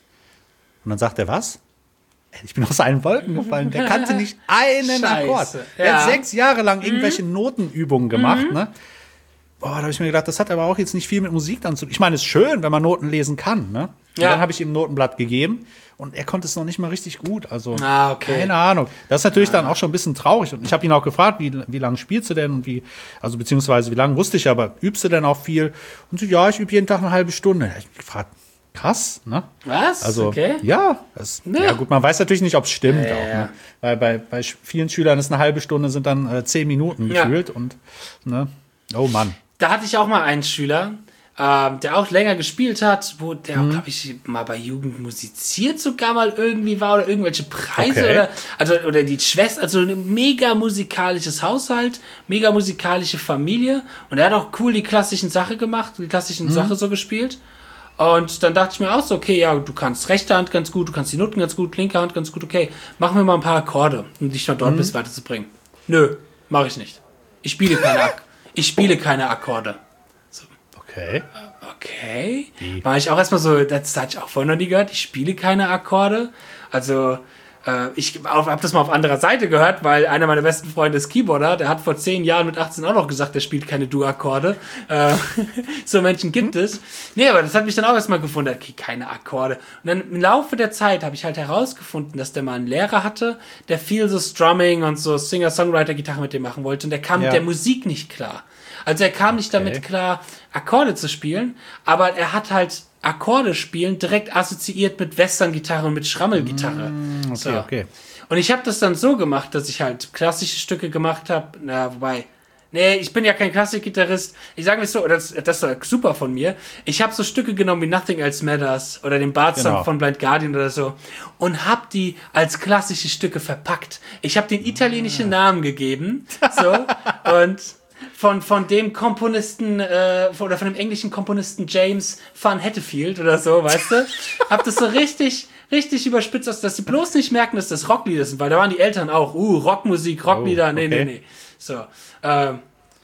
Und dann sagt er, was? Ich bin aus allen Wolken gefallen. Der kannte nicht einen Scheiße. Akkord. Der ja. hat sechs Jahre lang irgendwelche mhm. Notenübungen gemacht. Mhm. Ne? Boah, da habe ich mir gedacht, das hat aber auch jetzt nicht viel mit Musik dann zu tun. Ich meine, es ist schön, wenn man Noten lesen kann. Ne? Und Ja. dann habe ich ihm ein Notenblatt gegeben und er konnte es noch nicht mal richtig gut. Also, Ah, okay. keine Ahnung. Das ist natürlich dann auch schon ein bisschen traurig. Und ich habe ihn auch gefragt, wie, wie lange spielst du denn? Und wie, also beziehungsweise wie lange wusste ich, aber übst du denn auch viel? Und so, ja, ich übe jeden Tag eine halbe Stunde. Da hab ich mich gefragt, krass, ne? Was? Also, Okay. ja, das, Ja. ja gut, man weiß natürlich nicht, ob es stimmt Ja, auch, ja. ne? Weil bei, bei vielen Schülern ist eine halbe Stunde, sind dann äh, zehn Minuten Ja. gefühlt und, ne? Oh Mann. Da hatte ich auch mal einen Schüler, ähm, der auch länger gespielt hat, wo der, Mhm. glaube ich, mal bei Jugend musiziert sogar mal irgendwie war oder irgendwelche Preise Okay. oder, also, oder die Schwester, also ein mega musikalisches Haushalt, mega musikalische Familie und er hat auch cool die klassischen Sachen gemacht, die klassischen Mhm. Sachen so gespielt. Und dann dachte ich mir auch so, okay, ja, du kannst rechte Hand ganz gut, du kannst die Noten ganz gut, linke Hand ganz gut, okay, machen wir mal ein paar Akkorde, um dich von dort Mhm. bis weiterzubringen. Nö, mache ich nicht. Ich spiele keine, Ak ich spiele keine Akkorde. Okay. Okay. War ich auch erstmal so, das hatte ich auch vorher noch nie gehört, ich spiele keine Akkorde. Also, äh, ich habe das mal auf anderer Seite gehört, weil einer meiner besten Freunde ist Keyboarder, der hat vor zehn Jahren mit achtzehn auch noch gesagt, der spielt keine Dur-Akkorde. Äh, so Menschen gibt es. Nee, aber das hat mich dann auch erstmal gewundert, okay, keine Akkorde. Und dann im Laufe der Zeit habe ich halt herausgefunden, dass der mal einen Lehrer hatte, der viel so Strumming und so Singer-Songwriter-Gitarre mit dem machen wollte und der kam Ja. mit der Musik nicht klar. Also er kam nicht Okay. damit klar, Akkorde zu spielen, aber er hat halt Akkorde spielen direkt assoziiert mit Western-Gitarre und mit Schrammelgitarre. Okay, So. okay. Und ich habe das dann so gemacht, dass ich halt klassische Stücke gemacht habe. Na, wobei, nee, ich bin ja kein Klassikgitarrist. Ich sage mir so, das, das ist super von mir. Ich habe so Stücke genommen wie Nothing Else Matters oder den Bart-Song Genau. von Blind Guardian oder so und habe die als klassische Stücke verpackt. Ich habe den italienischen Namen gegeben, so, und von, von dem Komponisten, äh, oder von dem englischen Komponisten James Van Hettefield oder so, weißt du? Hab das so richtig, richtig überspitzt, dass sie bloß nicht merken, dass das Rocklieder sind, weil da waren die Eltern auch, uh, Rockmusik, Rocklieder, Oh, nee, okay. nee, nee. So, ähm,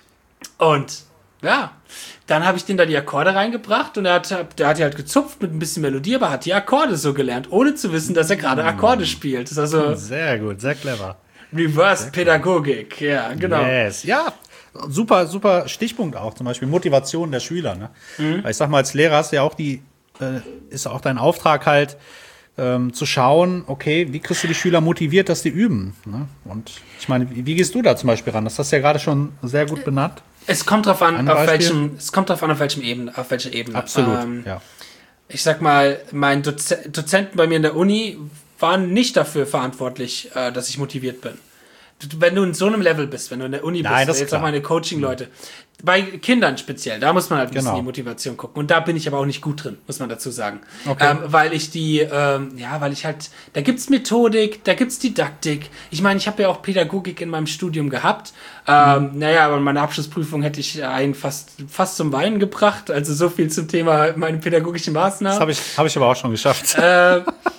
und, ja, dann habe ich den da die Akkorde reingebracht und er hat, der hat die halt gezupft mit ein bisschen Melodie, aber hat die Akkorde so gelernt, ohne zu wissen, dass er gerade Akkorde spielt. Das ist also Sehr gut, sehr clever. Reverse-Pädagogik, ja, genau. Yes. Ja, super, super Stichpunkt auch, zum Beispiel Motivation der Schüler. Ne? Mhm. Weil ich sag mal, als Lehrer hast du ja auch die, äh, ist auch dein Auftrag halt, ähm, zu schauen, okay, wie kriegst du die Schüler motiviert, dass die üben? Ne? Und ich meine, wie, wie gehst du da zum Beispiel ran? Das hast du ja gerade schon sehr gut benannt. Es kommt drauf an, Ein auf Beispiel? welchem, es kommt drauf an, auf welchem Ebene, auf welcher Ebene. Absolut, Ähm, ja. Ich sag mal, mein Doze Dozenten bei mir in der Uni waren nicht dafür verantwortlich, äh, dass ich motiviert bin. Du, wenn du in so einem Level bist, wenn du in der Uni Nein, bist, das ist jetzt auch klar. meine Coaching-Leute, bei Kindern speziell, da muss man halt ein bisschen Genau. die Motivation gucken. Und da bin ich aber auch nicht gut drin, muss man dazu sagen. Okay. Ähm, weil ich die, ähm, ja, weil ich halt, da gibt's Methodik, da gibt's Didaktik. Ich meine, ich habe ja auch Pädagogik in meinem Studium gehabt. Ähm, Mhm. Naja, aber meine Abschlussprüfung hätte ich einen fast, fast zum Weinen gebracht. Also so viel zum Thema meine pädagogischen Maßnahmen. Das habe ich, hab ich aber auch schon geschafft. Äh,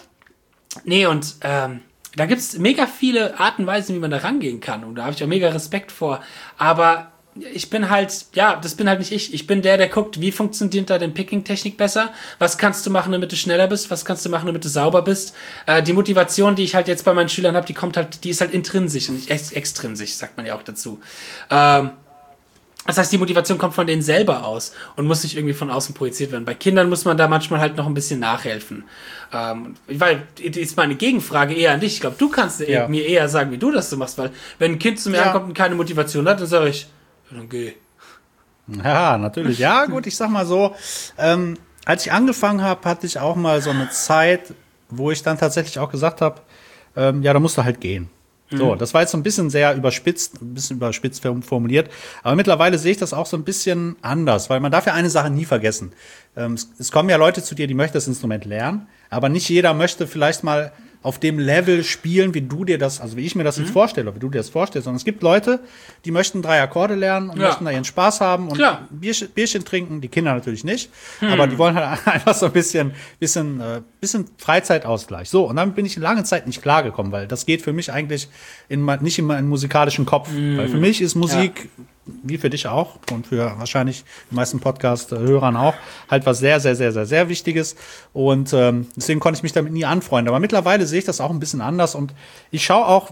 nee, und ähm, da gibt's mega viele Arten und Weisen, wie man da rangehen kann. Und da habe ich auch mega Respekt vor. Aber ich bin halt, ja, das bin halt nicht ich. Ich bin der, der guckt, wie funktioniert da denn Picking-Technik besser? Was kannst du machen, damit du schneller bist? Was kannst du machen, damit du sauber bist? Äh, die Motivation, die ich halt jetzt bei meinen Schülern habe, die kommt halt, die ist halt intrinsisch und nicht ex extrinsisch, sagt man ja auch dazu. Ähm, Das heißt, die Motivation kommt von denen selber aus und muss nicht irgendwie von außen projiziert werden. Bei Kindern muss man da manchmal halt noch ein bisschen nachhelfen. Ähm, weil, ist meine Gegenfrage eher an dich. Ich glaube, du kannst Ja. mir eher sagen, wie du das so machst, weil wenn ein Kind zu mir Ja. ankommt und keine Motivation hat, dann sage ich, ja, dann geh. Ja, natürlich. Ja, gut, ich sag mal so, ähm, als ich angefangen habe, hatte ich auch mal so eine Zeit, wo ich dann tatsächlich auch gesagt habe, ähm, ja, da musst du halt gehen. So, das war jetzt so ein bisschen sehr überspitzt, ein bisschen überspitzt formuliert. Aber mittlerweile sehe ich das auch so ein bisschen anders, weil man darf ja eine Sache nie vergessen. Ähm, es, es kommen ja Leute zu dir, die möchten das Instrument lernen, aber nicht jeder möchte vielleicht mal auf dem Level spielen, wie du dir das, also wie ich mir das jetzt vorstelle, wie du dir das vorstellst. Sondern es gibt Leute, die möchten drei Akkorde lernen und Ja. möchten da ihren Spaß haben und Klar. ein Bierchen, Bierchen trinken. Die Kinder natürlich nicht, aber die wollen halt einfach so ein bisschen, bisschen, äh, bisschen Freizeitausgleich. So, und damit bin ich lange Zeit nicht klargekommen, weil das geht für mich eigentlich in, mein- nicht in meinen musikalischen Kopf. Weil für mich ist Musik, wie für dich auch und für wahrscheinlich die meisten Podcast-Hörern auch, halt was sehr, sehr, sehr, sehr, sehr Wichtiges. Und ähm, deswegen konnte ich mich damit nie anfreunden. Aber mittlerweile sehe ich das auch ein bisschen anders und ich schaue auch,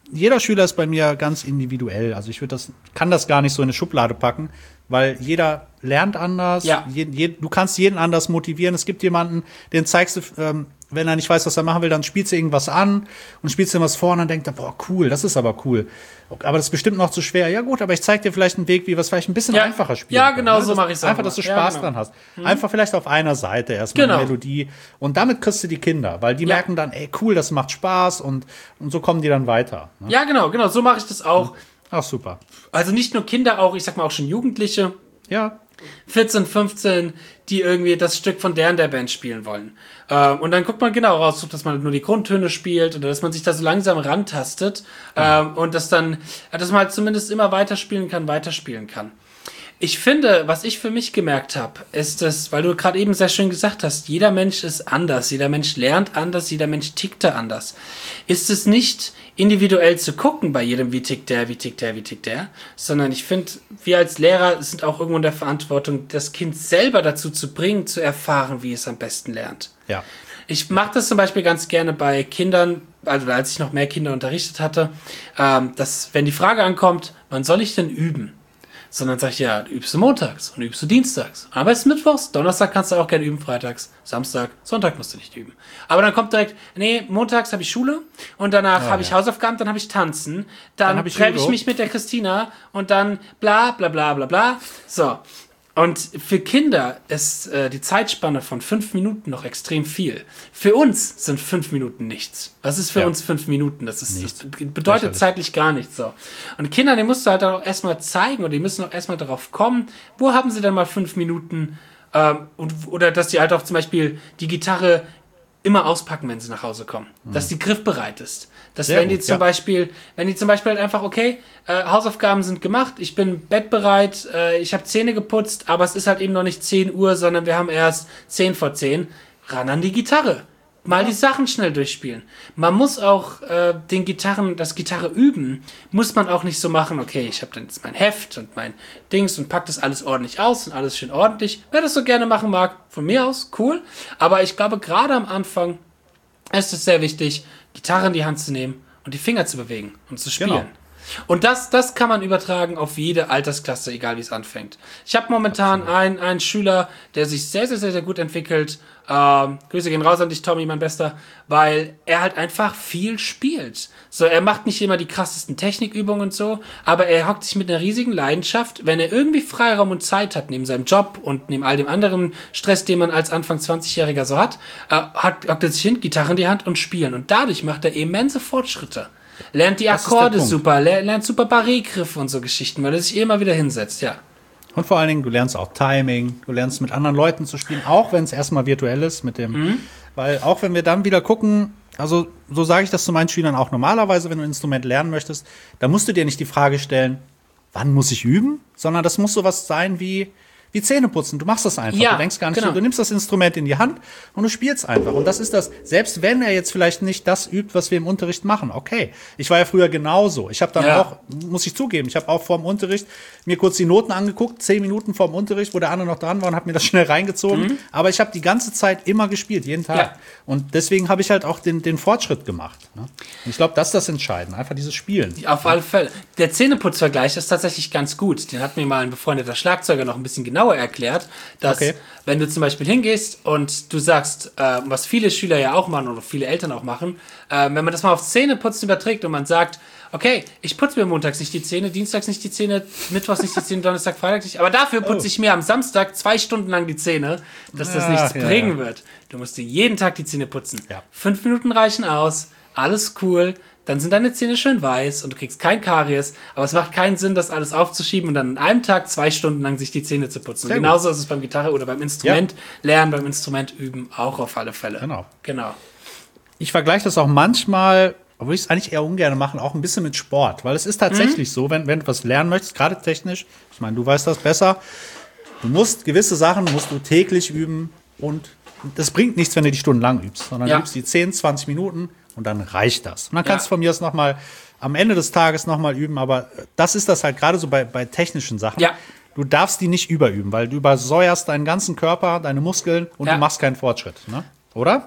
jeder Schüler ist bei mir ganz individuell. Also ich würde das, kann das gar nicht so in eine Schublade packen, weil jeder lernt anders. Ja. Je, je, du kannst jeden anders motivieren. Es gibt jemanden, den zeigst du, ähm, wenn er nicht weiß, was er machen will, dann spielst du irgendwas an und spielst ihm was vor und dann denkt er, boah, cool, das ist aber cool. Aber das ist bestimmt noch zu schwer. Ja gut, aber ich zeig dir vielleicht einen Weg, wie wir es vielleicht ein bisschen Ja. einfacher spielen Ja, können, genau, ne? so Das- mache ich's auch Einfach, dass du immer. Ja, Spaß genau. dran hast. Einfach vielleicht auf einer Seite erstmal Genau. eine Melodie. Und damit kriegst du die Kinder, weil die Ja. merken dann, ey, cool, das macht Spaß und, und so kommen die dann weiter. Ne? Ja, genau, genau, so mache ich das auch. Ach, super. Also nicht nur Kinder, auch, ich sag mal auch schon Jugendliche. Ja, vierzehn, fünfzehn, die irgendwie das Stück von der und der Band spielen wollen. Ähm, und dann guckt man genau raus, dass man nur die Grundtöne spielt oder dass man sich da so langsam rantastet ähm, und dass dann, dass man halt zumindest immer weiterspielen kann, weiterspielen kann. Ich finde, was ich für mich gemerkt habe, ist das, weil du gerade eben sehr schön gesagt hast, jeder Mensch ist anders, jeder Mensch lernt anders, jeder Mensch tickt da anders. Ist es nicht individuell zu gucken bei jedem, wie tickt der, wie tickt der, wie tickt der, sondern ich finde, wir als Lehrer sind auch irgendwo in der Verantwortung, das Kind selber dazu zu bringen, zu erfahren, wie es am besten lernt. ja. Ich mache das zum Beispiel ganz gerne bei Kindern, also als ich noch mehr Kinder unterrichtet hatte, ähm, dass, wenn die Frage ankommt, wann soll ich denn üben? Sondern sag ich, ja, übst du montags und übst du dienstags. Aber es ist mittwochs, Donnerstag kannst du auch gerne üben, freitags, Samstag, Sonntag musst du nicht üben. Aber dann kommt direkt, nee, montags habe ich Schule und danach Ja, habe ich ja. Hausaufgaben, dann habe ich Tanzen, dann, hab ich treffe ich Judo. mich mit der Christina und dann bla bla bla bla bla. So. Und für Kinder ist äh, die Zeitspanne von fünf Minuten noch extrem viel. Für uns sind fünf Minuten nichts. Was ist für Ja. uns fünf Minuten? Das ist Nichts. das bedeutet Lächerlich. zeitlich gar nichts. So. Und Kindern, die musst du halt auch erstmal zeigen oder die müssen auch erstmal darauf kommen, wo haben sie denn mal fünf Minuten ähm, und, oder dass die halt auch zum Beispiel die Gitarre immer auspacken, wenn sie nach Hause kommen. Dass die griffbereit ist. Dass Sehr wenn die gut, zum ja. Beispiel, wenn die zum Beispiel halt einfach, okay, äh, Hausaufgaben sind gemacht, ich bin bettbereit, äh, ich habe Zähne geputzt, aber es ist halt eben noch nicht zehn Uhr, sondern wir haben erst zehn vor zehn, ran an die Gitarre. Mal die Sachen schnell durchspielen. Man muss auch äh, den Gitarren, das Gitarre üben, muss man auch nicht so machen, okay, ich habe dann jetzt mein Heft und mein Dings und pack das alles ordentlich aus und alles schön ordentlich. Wer das so gerne machen mag, von mir aus, cool. Aber ich glaube, gerade am Anfang ist es sehr wichtig, Gitarre in die Hand zu nehmen und die Finger zu bewegen und zu spielen. Genau. Und das, das kann man übertragen auf jede Altersklasse, egal wie es anfängt. Ich habe momentan einen, einen Schüler, der sich sehr, sehr, sehr, sehr gut entwickelt. Ähm, Grüße gehen raus an dich, Tommy, mein Bester, weil er halt einfach viel spielt. So, er macht nicht immer die krassesten Technikübungen und so, aber er hockt sich mit einer riesigen Leidenschaft, wenn er irgendwie Freiraum und Zeit hat, neben seinem Job und neben all dem anderen Stress, den man als Anfang zwanzigjähriger so hat, äh, hat, hockt er sich hin, Gitarre in die Hand und spielen. Und dadurch macht er immense Fortschritte. Lernt die Das ist der Akkorde Punkt. super, ler- lernt super Barré-Griffe und so Geschichten, weil er sich immer wieder hinsetzt, ja. Und vor allen Dingen, du lernst auch Timing, du lernst mit anderen Leuten zu spielen, auch wenn es erstmal virtuell ist mit dem, Mhm. weil auch wenn wir dann wieder gucken, also so sage ich das zu meinen Schülern auch normalerweise, wenn du ein Instrument lernen möchtest, da musst du dir nicht die Frage stellen, wann muss ich üben, sondern das muss sowas sein wie wie Zähneputzen. Du machst das einfach. Ja, du denkst gar nicht, genau. du nimmst das Instrument in die Hand und du spielst einfach. Und das ist das, selbst wenn er jetzt vielleicht nicht das übt, was wir im Unterricht machen. Okay, ich war ja früher genauso. Ich habe dann Ja. auch, muss ich zugeben, ich habe auch vor dem Unterricht mir kurz die Noten angeguckt, zehn Minuten vor dem Unterricht, wo der andere noch dran war und habe mir das schnell reingezogen. Aber ich habe die ganze Zeit immer gespielt, jeden Tag. Mhm. Ja. Und deswegen habe ich halt auch den, den Fortschritt gemacht. Ne? Und ich glaube, das ist das Entscheidende, einfach dieses Spielen. Auf alle Fälle. Der Zähneputzvergleich ist tatsächlich ganz gut. Den hat mir mal ein befreundeter Schlagzeuger noch ein bisschen genauer erklärt, dass Okay. wenn du zum Beispiel hingehst und du sagst, äh, was viele Schüler ja auch machen oder viele Eltern auch machen, äh, wenn man das mal aufs Zähneputzen überträgt und man sagt, okay, ich putze mir montags nicht die Zähne, dienstags nicht die Zähne, mittwochs nicht die Zähne, Donnerstag, Freitag nicht, aber dafür putze Oh. ich mir am Samstag zwei Stunden lang die Zähne, dass das Ja, nichts ja, bringen ja. wird. Du musst dir jeden Tag die Zähne putzen. Ja. Fünf Minuten reichen aus, alles cool, dann sind deine Zähne schön weiß und du kriegst kein Karies, aber es macht keinen Sinn, das alles aufzuschieben und dann an einem Tag zwei Stunden lang sich die Zähne zu putzen. Sehr Und genauso ist es beim Gitarre oder beim Instrument lernen, beim Instrument üben, auch auf alle Fälle. Genau. Genau. Ich vergleiche das auch manchmal, obwohl ich es eigentlich eher ungern mache, auch ein bisschen mit Sport. Weil es ist tatsächlich so, wenn, wenn du was lernen möchtest, gerade technisch, ich meine, du weißt das besser, du musst gewisse Sachen musst du täglich üben und das bringt nichts, wenn du die stundenlang übst, sondern Ja. du übst die zehn, zwanzig Minuten und dann reicht das. Und dann Ja. kannst du von mir aus noch mal am Ende des Tages noch mal üben, aber das ist das halt gerade so bei, bei technischen Sachen. Ja. Du darfst die nicht überüben, weil du übersäuerst deinen ganzen Körper, deine Muskeln und Ja. du machst keinen Fortschritt. Ne? Oder?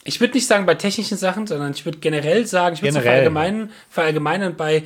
Ich würde nicht sagen bei technischen Sachen, sondern ich würde generell sagen, ich würde so Generell. verallgemeinern, verallgemeinern bei,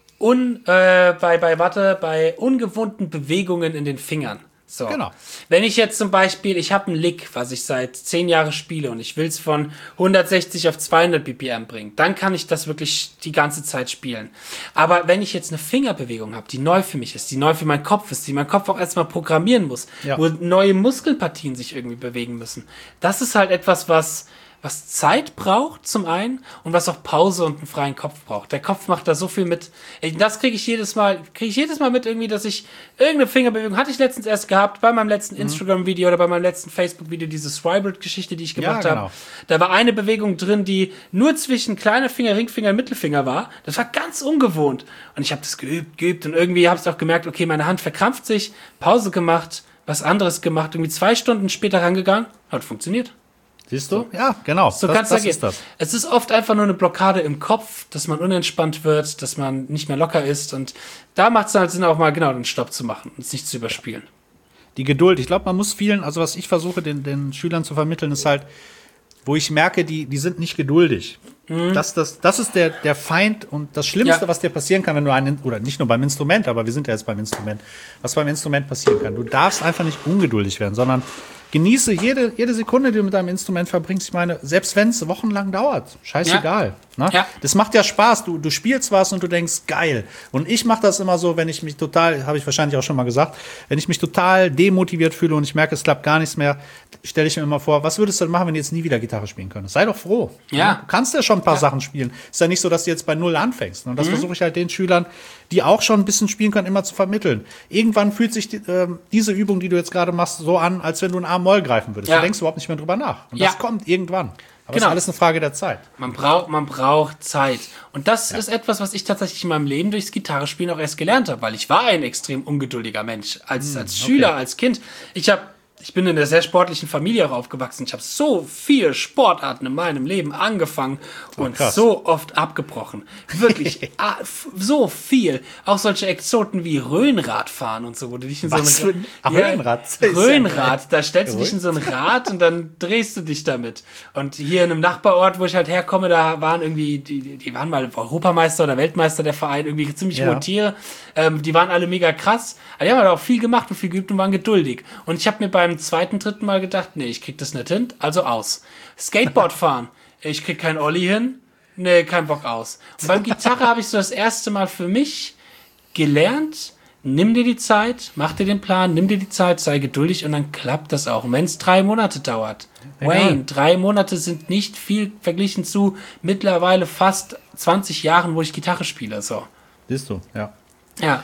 un, äh, bei, bei, warte, bei ungewohnten Bewegungen in den Fingern. So. Genau. Wenn ich jetzt zum Beispiel, ich habe ein Lick, was ich seit zehn Jahren spiele und ich will es von hundertsechzig auf zweihundert B P M bringen, dann kann ich das wirklich die ganze Zeit spielen. Aber wenn ich jetzt eine Fingerbewegung habe, die neu für mich ist, die neu für meinen Kopf ist, die mein Kopf auch erstmal programmieren muss, Ja. wo neue Muskelpartien sich irgendwie bewegen müssen, das ist halt etwas, was was Zeit braucht zum einen und was auch Pause und einen freien Kopf braucht. Der Kopf macht da so viel mit. Ey, das kriege ich jedes Mal, kriege ich jedes Mal mit irgendwie, dass ich irgendeine Fingerbewegung hatte ich letztens erst gehabt bei meinem letzten Mhm. Instagram-Video oder bei meinem letzten Facebook-Video, diese Swibert-Geschichte, die ich gemacht Ja, genau. habe. Da war eine Bewegung drin, die nur zwischen kleiner Finger, Ringfinger und Mittelfinger war. Das war ganz ungewohnt und ich habe das geübt, geübt und irgendwie habe ich auch gemerkt, okay, meine Hand verkrampft sich, Pause gemacht, was anderes gemacht, irgendwie zwei Stunden später rangegangen, hat funktioniert. Siehst du? Ja, genau. So das, kann's das da gehen. ist das. Es ist oft einfach nur eine Blockade im Kopf, dass man unentspannt wird, dass man nicht mehr locker ist. Und da macht es halt Sinn, auch mal genau den Stopp zu machen und es nicht zu überspielen. Die Geduld. Ich glaube, man muss vielen, also was ich versuche, den, den Schülern zu vermitteln, ist halt, wo ich merke, die, die sind nicht geduldig. Mhm. Das, das, das ist der, der Feind und das Schlimmste, Ja. was dir passieren kann, wenn du ein, oder nicht nur beim Instrument, aber wir sind ja jetzt beim Instrument, was beim Instrument passieren kann. Du darfst einfach nicht ungeduldig werden, sondern genieße jede, jede Sekunde, die du mit deinem Instrument verbringst. Ich meine, selbst wenn es wochenlang dauert, scheißegal. Ne? Ja. Das macht ja Spaß. Du, du spielst was und du denkst, geil. Und ich mache das immer so, wenn ich mich total, habe ich wahrscheinlich auch schon mal gesagt, wenn ich mich total demotiviert fühle und ich merke, es klappt gar nichts mehr, stelle ich mir immer vor, was würdest du denn machen, wenn du jetzt nie wieder Gitarre spielen könntest? Sei doch froh. Ja. Du kannst ja schon ein paar Ja. Sachen spielen. Ist ja nicht so, dass du jetzt bei Null anfängst. Und das versuche ich halt den Schülern, die auch schon ein bisschen spielen können, immer zu vermitteln. Irgendwann fühlt sich die, ähm, diese Übung, die du jetzt gerade machst, so an, als wenn du ein A-Moll greifen würdest. Ja. Du denkst überhaupt nicht mehr drüber nach. Und Ja. das kommt irgendwann. Aber es Genau. ist alles eine Frage der Zeit. Man braucht, man braucht Zeit. Und das ist etwas, was ich tatsächlich in meinem Leben durchs Gitarrespielen auch erst gelernt habe, weil ich war ein extrem ungeduldiger Mensch. Als, als Schüler, als Kind. Ich habe Ich bin in einer sehr sportlichen Familie auch aufgewachsen. Ich habe so viele Sportarten in meinem Leben angefangen und krass. so oft abgebrochen. Wirklich ah, f- so viel. Auch solche Exoten wie Rhönradfahren und so, wo du dich in Was so ein für ein- Ach, Rhönrad. Das ist ja Rhönrad, da stellst du dich in so ein Rad und dann drehst du dich damit. Und hier in einem Nachbarort, wo ich halt herkomme, da waren irgendwie, die, die waren mal Europameister oder Weltmeister der Verein, irgendwie ziemlich Ja. hohe Tiere. Ähm, die waren alle mega krass. Aber die haben halt auch viel gemacht und viel geübt und waren geduldig. Und ich habe mir beim zweiten, dritten Mal gedacht, nee, ich krieg das nicht hin, also aus. Skateboard fahren, ich krieg kein Ollie hin, nee, kein Bock, aus. Und beim Gitarre habe ich so das erste Mal für mich gelernt, nimm dir die Zeit, mach dir den Plan, nimm dir die Zeit, sei geduldig und dann klappt das auch. Und wenn es drei Monate dauert, Wayne, drei Monate sind nicht viel verglichen zu mittlerweile fast zwanzig Jahren, wo ich Gitarre spiele, so. Siehst du, ja. Ja.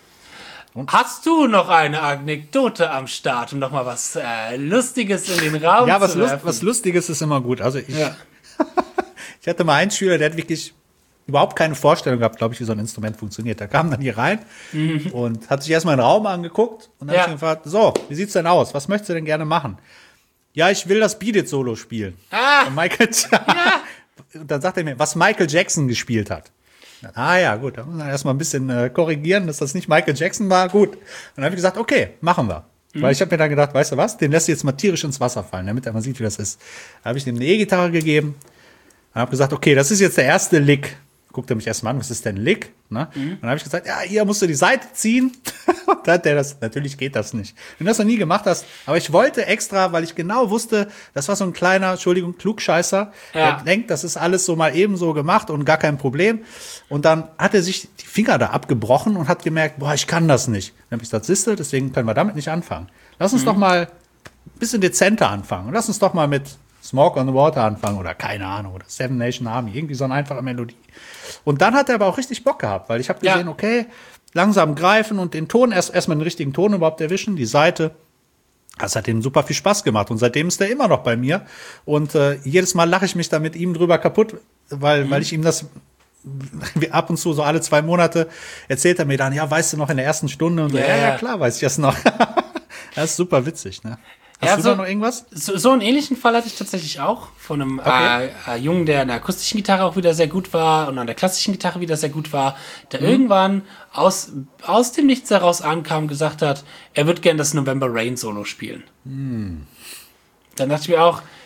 Hast du noch eine Anekdote am Start, um noch mal was äh, Lustiges in den Raum Ja, was, zu Lust, werfen? was Lustiges ist immer gut. Also ich, Ja. ich hatte mal einen Schüler, der hat wirklich überhaupt keine Vorstellung gehabt, glaube ich, wie so ein Instrument funktioniert. Der kam dann hier rein und hat sich erstmal den Raum angeguckt und dann Ja. hab ich ihn gefragt, so, wie sieht's denn aus? Was möchtest du denn gerne machen? Ja, ich will das Beat It Solo spielen. Ah. Und Michael, und dann sagt er mir, was Michael Jackson gespielt hat. Ah ja, gut, da muss man erstmal ein bisschen äh, korrigieren, dass das nicht Michael Jackson war. Gut. Und dann habe ich gesagt, okay, machen wir. Mhm. Weil ich habe mir dann gedacht, weißt du was, den lässt du jetzt mal tierisch ins Wasser fallen, damit er mal sieht, wie das ist. Da habe ich ihm eine E-Gitarre gegeben und habe gesagt, okay, das ist jetzt der erste Lick. Guckt er mich erstmal an, was ist denn ein Lick? Ne? Mhm. Und dann habe ich gesagt, ja, hier musst du die Seite ziehen. Und dann hat der das, natürlich geht das nicht. Wenn du das noch nie gemacht hast, aber ich wollte extra, weil ich genau wusste, das war so ein kleiner, Entschuldigung, Klugscheißer, Ja. der denkt, das ist alles so mal eben so gemacht und gar kein Problem. Und dann hat er sich die Finger da abgebrochen und hat gemerkt, boah, ich kann das nicht. Dann habe ich gesagt, siehste, deswegen können wir damit nicht anfangen. Lass uns doch mal ein bisschen dezenter anfangen. Und lass uns doch mal mit Smoke on the Water anfangen oder keine Ahnung, oder Seven Nation Army, irgendwie so eine einfache Melodie. Und dann hat er aber auch richtig Bock gehabt, weil ich habe gesehen, Ja. okay, langsam greifen und den Ton, erst erstmal den richtigen Ton überhaupt erwischen, die Seite. Das hat ihm super viel Spaß gemacht und seitdem ist er immer noch bei mir. Und äh, jedes Mal lache ich mich da mit ihm drüber kaputt, weil, weil ich ihm das ab und zu so alle zwei Monate erzählt er mir dann, ja, weißt du noch in der ersten Stunde? Und so, Ja, ja, ja, ja. klar, weiß ich das noch. Das ist super witzig, ne? Hast Ja, du so- da noch irgendwas? So, so einen ähnlichen Fall hatte ich tatsächlich auch von einem Okay. äh, äh, Jungen, der an der akustischen Gitarre auch wieder sehr gut war und an der klassischen Gitarre wieder sehr gut war, der Mhm. irgendwann aus, aus dem Nichts heraus ankam und gesagt hat, er würde gerne das November Rain Solo spielen. Mhm. Dann dachte ich mir auch,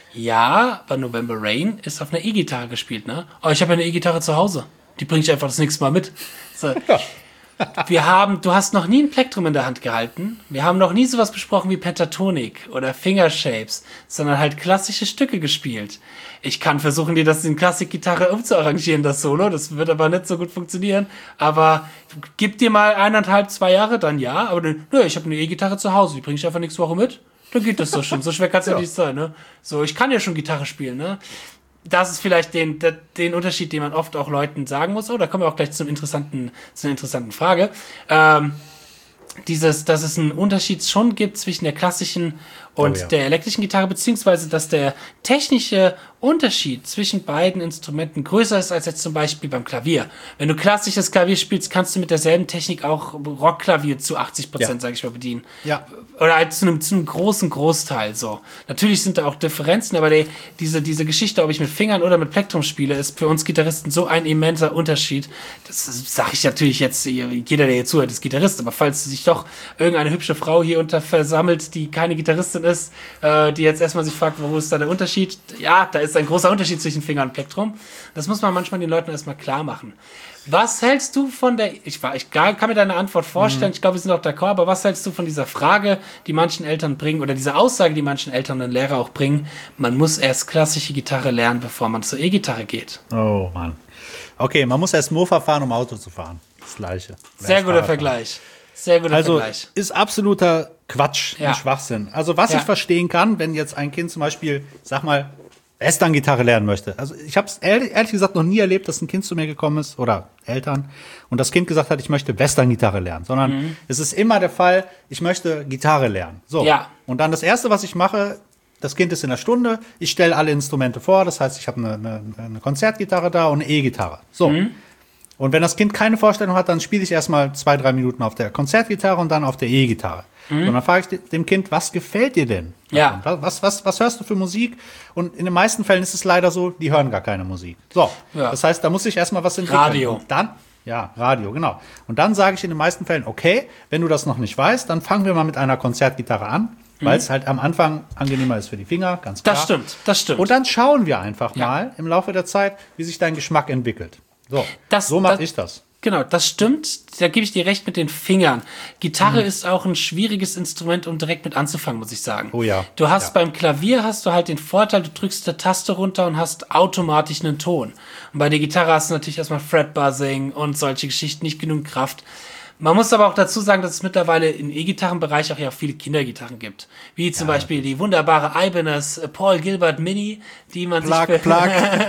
Ja, aber November Rain ist auf einer E-Gitarre gespielt, ne? Aber ich habe ja eine E-Gitarre zu Hause. Die bringe ich einfach das nächste Mal mit. So. Ja. Wir haben, du hast noch nie ein Plektrum in der Hand gehalten. Wir haben noch nie sowas besprochen wie Pentatonik oder Fingershapes, sondern halt klassische Stücke gespielt. Ich kann versuchen, dir das in Klassikgitarre umzuarrangieren, das Solo. Das wird aber nicht so gut funktionieren. Aber gib dir mal eineinhalb, zwei Jahre, dann ja. Aber dann, nö, ich habe eine E-Gitarre zu Hause, die bringe ich einfach nächste Woche mit. Dann geht das doch schon. So schwer kann es ja. ja nicht sein, ne? So, ich kann ja schon Gitarre spielen, ne? Das ist vielleicht den, den Unterschied, den man oft auch Leuten sagen muss. Oh, da kommen wir auch gleich zum interessanten, zu einer interessanten Frage. Ähm, dieses, dass es einen Unterschied schon gibt zwischen der klassischen und oh, ja. der elektrischen Gitarre, beziehungsweise dass der technische Unterschied zwischen beiden Instrumenten größer ist als jetzt zum Beispiel beim Klavier. Wenn du klassisches Klavier spielst, kannst du mit derselben Technik auch Rockklavier zu achtzig Prozent, ja. sage ich mal, bedienen. Ja. Oder halt zu einem, zu einem großen Großteil so. Natürlich sind da auch Differenzen, aber die, diese, diese Geschichte, ob ich mit Fingern oder mit Plektrum spiele, ist für uns Gitarristen so ein immenser Unterschied. Das sage ich natürlich jetzt, jeder, der hier zuhört, ist Gitarrist, aber falls sich doch irgendeine hübsche Frau hier unter versammelt, die keine Gitarristin ist, äh, die jetzt erstmal sich fragt, wo ist da der Unterschied? Ja, da ist ein großer Unterschied zwischen Finger und Plektrum. Das muss man manchmal den Leuten erstmal klar machen. Was hältst du von der, ich, ich kann mir deine Antwort vorstellen, mhm. ich glaube, wir sind auch d'accord, aber was hältst du von dieser Frage, die manchen Eltern bringen, oder dieser Aussage, die manchen Eltern und Lehrer auch bringen, man muss erst klassische Gitarre lernen, bevor man zur E-Gitarre geht? Oh Mann. Okay, man muss erst Mofa fahren, um Auto zu fahren. Das Gleiche. Sehr guter Vergleich. Sehr guter also, Vergleich. Also ist absoluter Quatsch ja. und Schwachsinn. Also was ja. ich verstehen kann, wenn jetzt ein Kind zum Beispiel, sag mal, Western-Gitarre lernen möchte. Also ich habe es ehrlich, ehrlich gesagt noch nie erlebt, dass ein Kind zu mir gekommen ist oder Eltern und das Kind gesagt hat, ich möchte Western-Gitarre lernen, sondern mhm. es ist immer der Fall, ich möchte Gitarre lernen. So. Ja. Und dann das Erste, was ich mache, das Kind ist in der Stunde, ich stelle alle Instrumente vor, das heißt, ich habe eine, eine, eine Konzertgitarre da und eine E-Gitarre. So. Mhm. Und wenn das Kind keine Vorstellung hat, dann spiele ich erstmal zwei, drei Minuten auf der Konzertgitarre und dann auf der E-Gitarre. Mhm. Und dann frage ich dem Kind, was gefällt dir denn? Ja. Was, was, was hörst du für Musik? Und in den meisten Fällen ist es leider so, die hören gar keine Musik. So, ja. Das heißt, da muss ich erstmal was entwickeln. Radio. Und dann, ja, Radio, genau. Und dann sage ich in den meisten Fällen, okay, wenn du das noch nicht weißt, dann fangen wir mal mit einer Konzertgitarre an, mhm. weil es halt am Anfang angenehmer ist für die Finger, ganz klar. Das stimmt, das stimmt. Und dann schauen wir einfach ja. mal im Laufe der Zeit, wie sich dein Geschmack entwickelt. So, das, so mache das, ich das. Genau, das stimmt. Da gebe ich dir recht mit den Fingern. Gitarre mhm. ist auch ein schwieriges Instrument, um direkt mit anzufangen, muss ich sagen. Oh ja. Du hast ja. beim Klavier hast du halt den Vorteil, du drückst eine Taste runter und hast automatisch einen Ton. Und bei der Gitarre hast du natürlich erstmal Fretbuzzing und solche Geschichten, nicht genug Kraft. Man muss aber auch dazu sagen, dass es mittlerweile im E-Gitarrenbereich auch ja viele Kindergitarren gibt. Wie zum ja. Beispiel die wunderbare Ibanez Paul Gilbert Mini, die man Plug, sich... Plug.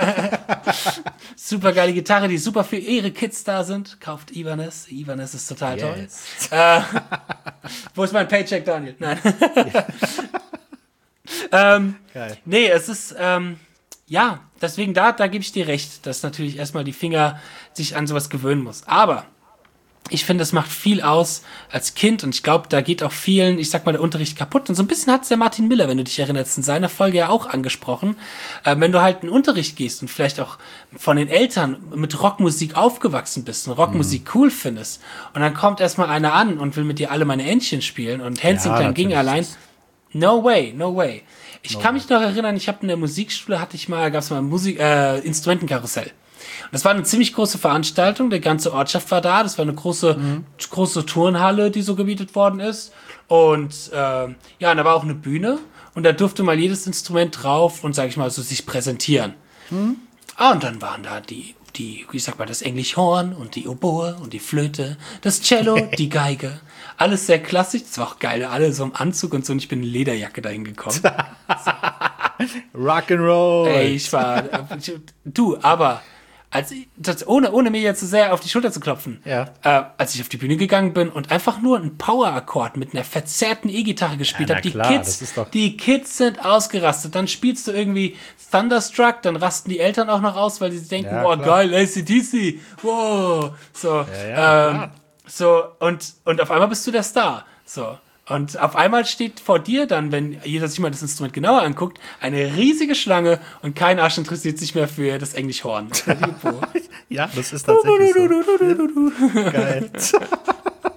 Super geile Gitarre, die super für ihre Kids da sind. Kauft Ibanez. Ibanez ist total yes. toll. Äh, wo ist mein Paycheck, Daniel? Nein. ähm, Geil. Nee, es ist... Ähm, ja, deswegen da, da gebe ich dir recht, dass natürlich erstmal die Finger sich an sowas gewöhnen muss. Aber... ich finde, das macht viel aus als Kind und ich glaube, da geht auch vielen, ich sag mal, der Unterricht kaputt. Und so ein bisschen hat es der Martin Miller, wenn du dich erinnerst, in seiner Folge ja auch angesprochen. Äh, wenn du halt in den Unterricht gehst und vielleicht auch von den Eltern mit Rockmusik aufgewachsen bist und Rockmusik mhm. cool findest und dann kommt erstmal einer an und will mit dir alle meine Entchen spielen und Hänschen klein ging allein. No way, no way. Ich no kann way. mich noch erinnern, ich habe in der Musikschule, hatte ich mal, gab es mal ein Musik, äh, Instrumentenkarussell. Das war eine ziemlich große Veranstaltung, die ganze Ortschaft war da, das war eine große, mhm. große Turnhalle, die so gebietet worden ist und äh, ja, und da war auch eine Bühne und da durfte mal jedes Instrument drauf und, sag ich mal, so sich präsentieren. Mhm. Ah, und dann waren da die, die, ich sag mal, das Englischhorn und die Oboe und die Flöte, das Cello, die Geige, alles sehr klassisch, das war auch geil, alle so im Anzug und so und ich bin in Lederjacke dahin gekommen. Rock'n'Roll. Ey, ich war, du, aber... Als ich, das, ohne, ohne mir jetzt zu sehr auf die Schulter zu klopfen, ja. äh, als ich auf die Bühne gegangen bin und einfach nur einen Power-Akkord mit einer verzerrten E-Gitarre gespielt ja, habe, die klar, Kids, die Kids sind ausgerastet. Dann spielst du irgendwie Thunderstruck, dann rasten die Eltern auch noch aus, weil sie denken, ja, boah, klar. geil, A C D C, wow, so, ja, ja, ähm, so, und, und auf einmal bist du der Star, so. Und auf einmal steht vor dir dann, wenn jeder sich mal das Instrument genauer anguckt, eine riesige Schlange und kein Arsch interessiert sich mehr für das Englischhorn. Ja, das ist tatsächlich so. Geil.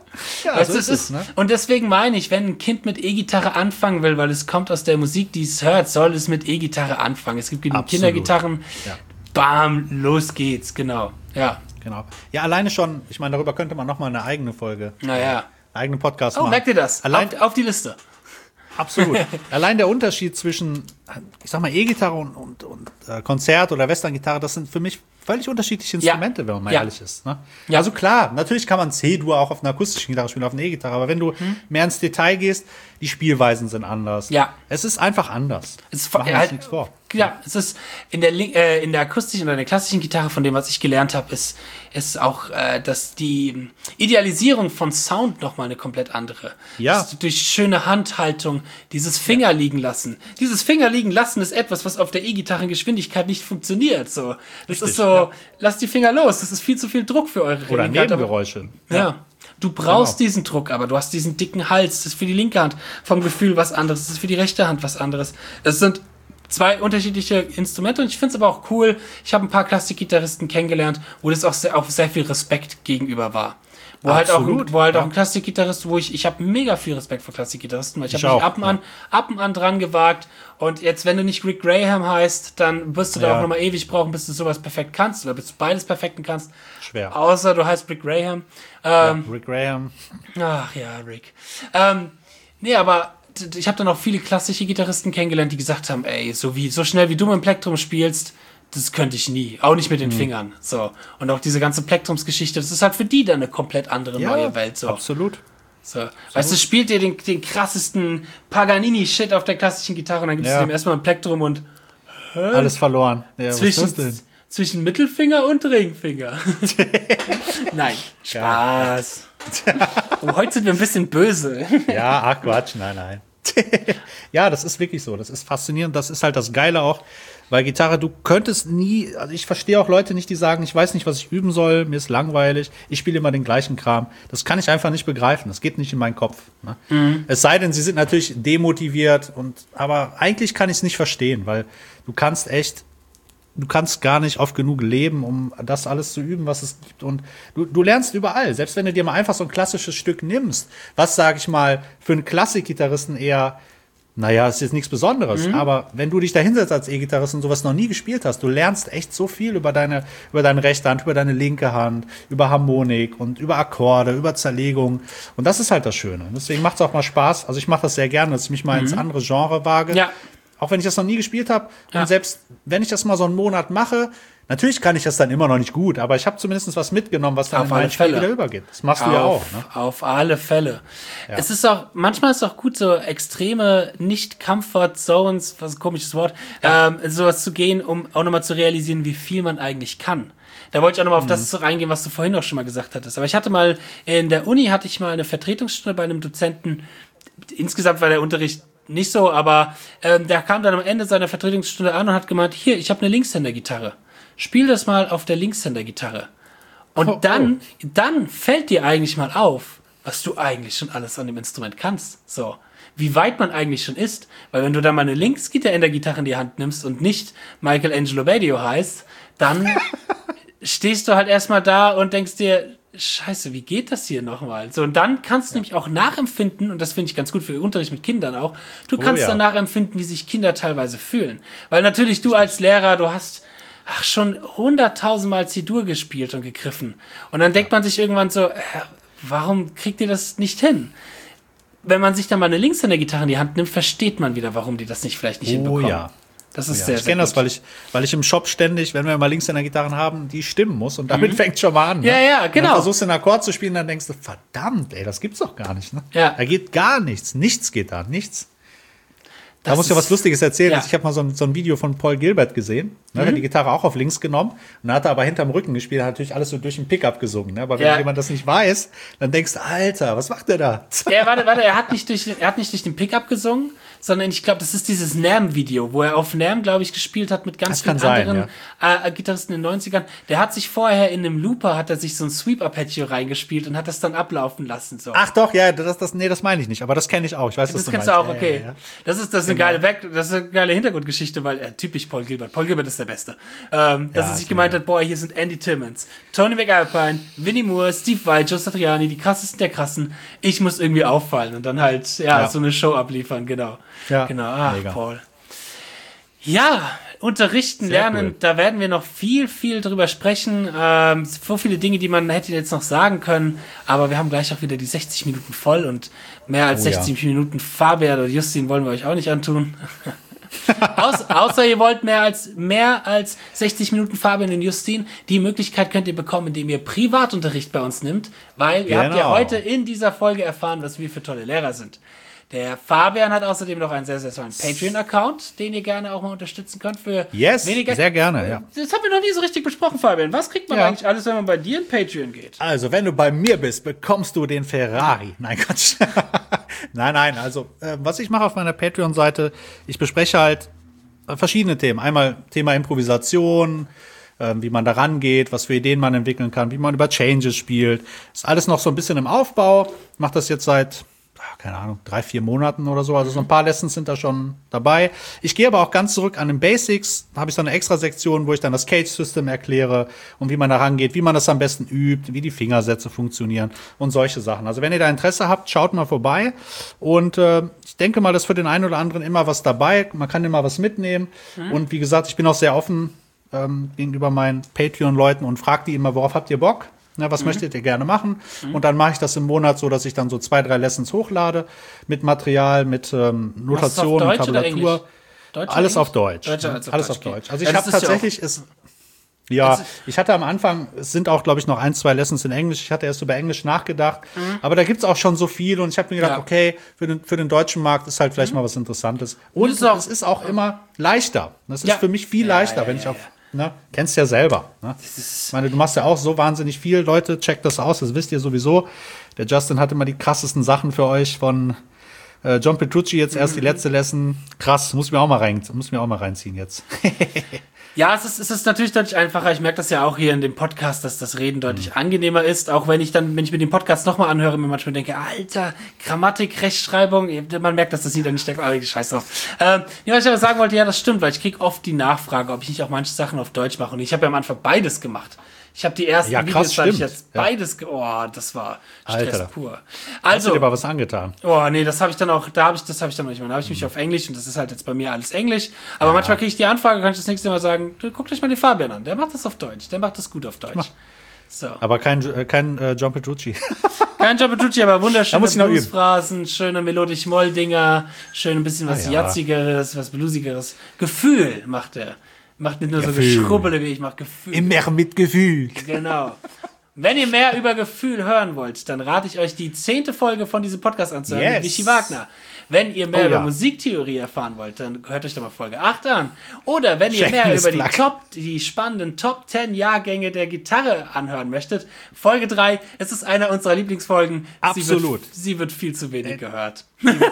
Ja, weißt, so das ist es, ne? Und deswegen meine ich, wenn ein Kind mit E-Gitarre anfangen will, weil es kommt aus der Musik, die es hört, soll es mit E-Gitarre anfangen. Es gibt genug Absolut. Kindergitarren. Ja. Bam, los geht's, genau. Ja. Genau. Ja, alleine schon, ich meine, darüber könnte man nochmal eine eigene Folge, Naja. einen eigenen Podcast Oh, machen. merkt ihr das? Allein, auf, auf die Liste. absolut. Allein der Unterschied zwischen, ich sag mal, E-Gitarre und, und, und äh, Konzert- oder Western-Gitarre, das sind für mich völlig unterschiedliche Instrumente, Ja. wenn man mal Ja. ehrlich ist. Ne? Ja. Also klar, natürlich kann man C-Dur auch auf einer akustischen Gitarre spielen, auf einer E-Gitarre, aber wenn du hm. mehr ins Detail gehst, die Spielweisen sind anders. Ja. Es ist einfach anders. Es ist Machen wir uns halt, nichts vor. Ja, es ist in der Lin- äh, in der akustischen oder der klassischen Gitarre, von dem, was ich gelernt habe, ist, ist auch, äh, dass die Idealisierung von Sound nochmal eine komplett andere. Ja. Das, durch schöne Handhaltung, dieses Finger liegen lassen. Dieses Finger liegen lassen ist etwas, was auf der E-Gitarrengeschwindigkeit nicht funktioniert. So. Das Richtig, ist so, ja. lasst die Finger los, das ist viel zu viel Druck für eure Oder linke Hand, aber- Nebengeräusche. Ja. Du brauchst Genau. diesen Druck, aber du hast diesen dicken Hals. Das ist für die linke Hand vom Gefühl was anderes. Das ist für die rechte Hand was anderes. Das sind zwei unterschiedliche Instrumente und ich finde es aber auch cool. Ich habe ein paar Klassikgitarristen kennengelernt, wo das auch sehr, auch sehr viel Respekt gegenüber war. Wo halt auch, ein, Absolut, wo halt ja. auch ein Klassikgitarrist, wo ich, ich habe mega viel Respekt vor Klassikgitarristen, weil ich, Ich habe mich auch, ab und, an, ab und an dran gewagt und jetzt, wenn du nicht Rick Graham heißt, dann wirst du da Ja. auch nochmal ewig brauchen, bis du sowas perfekt kannst oder bis du beides perfekten kannst. Schwer. Außer du heißt Rick Graham. Ähm, Ja, Rick Graham. Ach ja, Rick. Ähm, nee, aber t- t- ich habe dann auch viele klassische Gitarristen kennengelernt, die gesagt haben, ey, so wie so schnell wie du mit dem Plektrum spielst, das könnte ich nie. Auch nicht mit den Fingern. So. Und auch diese ganze Plektrumsgeschichte, das ist halt für die dann eine komplett andere neue Welt. So. absolut. So. Weißt du, spielt ihr den, den krassesten Paganini-Shit auf der klassischen Gitarre und dann gibst Ja. du dem erstmal ein Plektrum und Alles verloren. Ja, was ist das denn? zwischen, zwischen Mittelfinger und Ringfinger. Nein, Spaß. Und heute sind wir ein bisschen böse. Ja, ach Quatsch, nein, nein. Ja, das ist wirklich so. Das ist faszinierend. Das ist halt das Geile auch. Weil Gitarre, du könntest nie, also ich verstehe auch Leute nicht, die sagen, ich weiß nicht, was ich üben soll, mir ist langweilig, ich spiele immer den gleichen Kram. Das kann ich einfach nicht begreifen. Das geht nicht in meinen Kopf. Ne? Mhm. Es sei denn, sie sind natürlich demotiviert und, aber eigentlich kann ich es nicht verstehen, weil du kannst echt, du kannst gar nicht oft genug leben, um das alles zu üben, was es gibt. Und du, du lernst überall. Selbst wenn du dir mal einfach so ein klassisches Stück nimmst, was, sag ich mal, für einen Klassikgitarristen eher, naja, ist jetzt nichts Besonderes. Mhm. Aber wenn du dich da hinsetzt als E-Gitarrist und sowas noch nie gespielt hast, du lernst echt so viel über deine, über deine rechte Hand, über deine linke Hand, über Harmonik und über Akkorde, über Zerlegung. Und das ist halt das Schöne. Deswegen macht es auch mal Spaß. Also ich mache das sehr gerne, dass ich mich mal mhm. ins andere Genre wage. Ja. Auch wenn ich das noch nie gespielt habe. Ja. Und selbst wenn ich das mal so einen Monat mache, natürlich kann ich das dann immer noch nicht gut, aber ich habe zumindest was mitgenommen, was dann Auf in mein alle Spiel Fälle. wieder übergeht. Das machst du ja auch. Ne? Auf alle Fälle. Ja. Es ist auch, manchmal ist es auch gut, so extreme Nicht-Comfort-Zones, was ein komisches Wort, ja. ähm, sowas zu gehen, um auch nochmal zu realisieren, wie viel man eigentlich kann. Da wollte ich auch nochmal auf mhm. das reingehen, was du vorhin auch schon mal gesagt hattest. Aber ich hatte mal, in der Uni hatte ich mal eine Vertretungsstunde bei einem Dozenten. Insgesamt war der Unterricht nicht so, aber ähm, der kam dann am Ende seiner Vertretungsstunde an und hat gemeint, hier, ich habe eine Linkshänder-Gitarre. Spiel das mal auf der Linkshänder-Gitarre. Und oh, dann, oh. dann fällt dir eigentlich mal auf, was du eigentlich schon alles an dem Instrument kannst. So. Wie weit man eigentlich schon ist. Weil wenn du dann mal eine Linksgitarre in der Gitarre in die Hand nimmst und nicht Michelangelo Badio heißt, dann stehst du halt erstmal da und denkst dir, Scheiße, wie geht das hier nochmal? So, und dann kannst du ja. nämlich auch nachempfinden, und das finde ich ganz gut für Unterricht mit Kindern auch, du kannst oh, ja. dann nachempfinden, wie sich Kinder teilweise fühlen. Weil natürlich du als Lehrer, du hast ach, schon hunderttausendmal C-Dur gespielt und gegriffen. Und dann denkt man sich irgendwann so, äh, warum kriegt ihr das nicht hin? Wenn man sich dann mal eine Linkshänder-Gitarre in die Hand nimmt, versteht man wieder, warum die das nicht vielleicht nicht oh, hinbekommen. Ja. Das ist ja, sehr, ich sehr kenne das, weil ich, weil ich im Shop ständig, wenn wir mal Linkshänder-Gitarren haben, die stimmen muss und damit mhm. fängt schon mal an. Ne? Ja, ja, genau. Dann versuchst du einen Akkord zu spielen, dann denkst du, verdammt, ey, das gibt's doch gar nicht. Ne? Ja. Da geht gar nichts, nichts geht da, nichts. Da Das muss ich ja was Lustiges erzählen. ja. Ich habe mal so ein, so ein Video von Paul Gilbert gesehen. Ne, Mhm. hat die Gitarre auch auf links genommen und hat er aber hinterm Rücken gespielt, hat natürlich alles so durch den Pickup gesungen. Ne? Aber wenn Ja. jemand das nicht weiß, dann denkst du, Alter, was macht der da? Ja, warte, warte, er hat nicht durch, er hat nicht durch den Pickup gesungen, sondern ich glaube, das ist dieses Nam-Video, wo er auf Nam, glaube ich, gespielt hat mit ganz Das kann vielen sein, anderen äh, Gitarristen in den neunzigern. Der hat sich vorher in einem Looper, hat er sich so ein Sweep-Arpeggio reingespielt und hat das dann ablaufen lassen. So. Ach doch, ja, das, das, nee, das meine ich nicht, aber das kenne ich auch. Ich weiß, was das du kennst meinst. du auch, okay. Ja, ja, ja. Das ist, das ist eine geile Back, das ist eine geile Hintergrundgeschichte, weil, äh, typisch Paul Gilbert. Paul Gilbert ist der Beste. Ähm, dass Ja, er sich ist gemeint mega. hat, boah, hier sind Andy Timmons, Tony McAlpine, Vinnie Moore, Steve Vai, Joe Satriani, die krassesten der krassen. Ich muss irgendwie auffallen und dann halt, ja, Ja. so eine Show abliefern, genau. Ja, Genau, ach, mega. Paul. Ja, unterrichten, Sehr lernen, cool. da werden wir noch viel, viel drüber sprechen. Ähm, so viele Dinge, die man hätte jetzt noch sagen können, aber wir haben gleich auch wieder die sechzig Minuten voll und mehr als Oh ja. sechzig Minuten Fabian oder Justin wollen wir euch auch nicht antun. Aus, außer ihr wollt mehr als, mehr als sechzig Minuten Fabian und Justin. Die Möglichkeit könnt ihr bekommen, indem ihr Privatunterricht bei uns nimmt, weil ihr habt ja Genau. heute in dieser Folge erfahren, was wir für tolle Lehrer sind. Der Fabian hat außerdem noch einen sehr, sehr tollen Patreon-Account, den ihr gerne auch mal unterstützen könnt für Yes, weniger. sehr gerne, ja. Das haben wir noch nie so richtig besprochen, Fabian. Was kriegt man Ja. eigentlich alles, wenn man bei dir in Patreon geht? Also, wenn du bei mir bist, bekommst du den Ferrari. Nein, Quatsch. nein, nein, also, äh, was ich mache auf meiner Patreon-Seite, ich bespreche halt äh, verschiedene Themen. Einmal Thema Improvisation, äh, wie man da rangeht, was für Ideen man entwickeln kann, wie man über Changes spielt. Ist alles noch so ein bisschen im Aufbau. Ich mache das jetzt seit, ah, keine Ahnung, drei, vier Monaten oder so. Also so ein paar Lessons sind da schon dabei. Ich gehe aber auch ganz zurück an den Basics. Da habe ich so eine extra Sektion, wo ich dann das Cage-System erkläre und wie man da rangeht, wie man das am besten übt, wie die Fingersätze funktionieren und solche Sachen. Also wenn ihr da Interesse habt, schaut mal vorbei. Und äh, ich denke mal, dass für den einen oder anderen immer was dabei. Man kann immer was mitnehmen. Und wie gesagt, ich bin auch sehr offen ähm, gegenüber meinen Patreon-Leuten und frage die immer, worauf habt ihr Bock? Na, was möchtet ihr gerne machen? Und dann mache ich das im Monat so, dass ich dann so zwei, drei Lessons hochlade mit Material, mit ähm, Notation und Deutsch oder Tabulatur. Englisch? Deutsch oder Alles Englisch? auf Deutsch. Deutsch, alles auf Alles Deutsch, auf okay. Deutsch. Also Ja, ich das habe ist ja tatsächlich, ist, ja, Das ist- ich hatte am Anfang, es sind auch, glaube ich, noch ein, zwei Lessons in Englisch. Ich hatte erst über Englisch nachgedacht. Aber da gibt's auch schon so viel. Und ich habe mir gedacht, Ja. okay, für den, für den deutschen Markt ist halt vielleicht mal was Interessantes. Und Das ist auch- es ist auch immer leichter. Das ist Ja. für mich viel Ja, leichter, ja, wenn ja, ich auf, ja. ne, kennst ja selber. Ne? ist- Ich meine, du machst ja auch so wahnsinnig viel. Leute, checkt das aus, das wisst ihr sowieso. Der Justin hat immer die krassesten Sachen für euch von äh, John Petrucci jetzt erst die letzte Lesson. Krass, muss mir auch mal rein, muss mir auch mal reinziehen jetzt. Ja, es ist, es ist natürlich deutlich einfacher. Ich merke das ja auch hier in dem Podcast, dass das Reden deutlich Mhm. angenehmer ist. Auch wenn ich dann, wenn ich mir den Podcast nochmal anhöre, mir manchmal denke, Alter, Grammatik, Rechtschreibung, man merkt, dass das jeder nicht denkt, aber ich scheiß drauf. Ähm, ja, was ich aber sagen wollte, ja, das stimmt, weil ich kriege oft die Nachfrage, ob ich nicht auch manche Sachen auf Deutsch mache. Und ich habe ja am Anfang beides gemacht. Ich habe die ersten Ja, krass, Videos, da hab ich stimmt. jetzt Ja. beides, ge oh, das war Stress Alter. pur. Hast du Also, dir aber was angetan? oh nee, das habe ich dann auch, da habe ich, das habe ich dann noch nicht mal. Da habe ich mich auf Englisch und das ist halt jetzt bei mir alles Englisch. Aber manchmal kriege ich die Anfrage, kann ich das nächste Mal sagen, du, guckt euch mal den Fabian an, der macht das auf Deutsch, der macht das gut auf Deutsch. So. Aber kein, äh, kein äh, John Petrucci. Kein John Petrucci, aber Da wunderschöne muss ich noch üben. Bluesphrasen, schöne melodisch Moll-Dinger, schön ein bisschen was Ah, ja. Jazzigeres, was Bluesigeres. Gefühl macht er. Macht nicht nur Gefühl. so Geschrubbele wie ich, macht Gefühl. Immer mit Gefühl. Genau. Wenn ihr mehr über Gefühl hören wollt, dann rate ich euch, die zehnte Folge von diesem Podcast anzuhören Yes. mit Vichy Wagner. Wenn ihr mehr Oh, über ja. Musiktheorie erfahren wollt, dann hört euch doch mal Folge acht an. Oder wenn ihr mehr Shameless über die plug. Top, die spannenden Top zehn Jahrgänge der Gitarre anhören möchtet, Folge drei. Es ist einer unserer Lieblingsfolgen. Absolut. Sie wird, sie wird viel zu wenig gehört.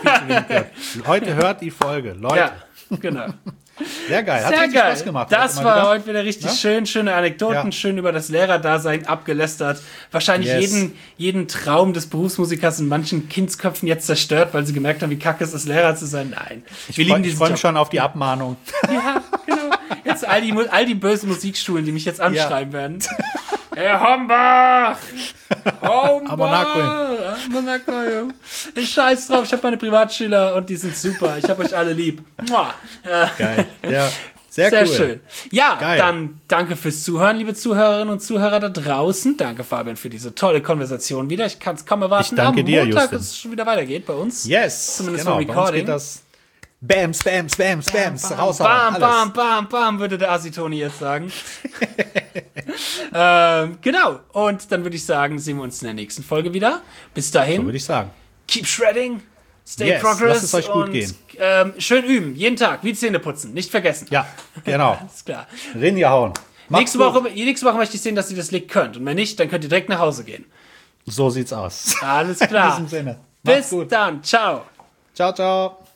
Heute hört die Folge, Leute. Ja, genau. Sehr geil. Hat Sehr richtig geil. Spaß gemacht. Das Hat mal war wieder. heute wieder richtig Ja? schön. Schöne Anekdoten, Ja. schön über das Lehrerdasein abgelästert. Wahrscheinlich Yes. jeden, jeden Traum des Berufsmusikers in manchen Kindsköpfen jetzt zerstört, weil sie gemerkt haben, wie kacke es ist, Lehrer zu sein. Nein. Ich freue freu mich schon auf die Abmahnung. Ja, genau. Jetzt all die, all die bösen Musikschulen, die mich jetzt anschreiben werden. Herr Hombach! Hombach! Aber Monaco. Ah, Monaco, ja. Ich scheiß drauf, ich habe meine Privatschüler und die sind super. Ich habe euch alle lieb. Mua. Äh, Geil. Ja, sehr, Sehr cool. schön. Ja, Geil. dann danke fürs Zuhören, liebe Zuhörerinnen und Zuhörer da draußen. Danke, Fabian, für diese tolle Konversation wieder. Ich kann es kaum erwarten. Ich danke Am dir, Montag, Justin. dass es schon wieder weitergeht bei uns. Yes. Zumindest genau, vom bei uns Recording. geht das Bam, Spam, Spam, Spam, Spams, raushauen, bam, alles. bam, bam, bam, würde der Asitoni jetzt sagen. ähm, genau. Und dann würde ich sagen, sehen wir uns in der nächsten Folge wieder. Bis dahin, So würde ich sagen. keep shredding, stay Yes, progress. lasst es euch gut und, gehen. Ähm, schön üben, jeden Tag, wie Zähne putzen, nicht vergessen. Ja, genau. Ist klar. Ringehauen. Nächste Woche, nächste Woche möchte ich sehen, dass ihr das Lied könnt. Und wenn nicht, dann könnt ihr direkt nach Hause gehen. So sieht's aus. Alles In klar. diesem Sinne. Macht's Bis gut. dann. Ciao. Ciao, ciao.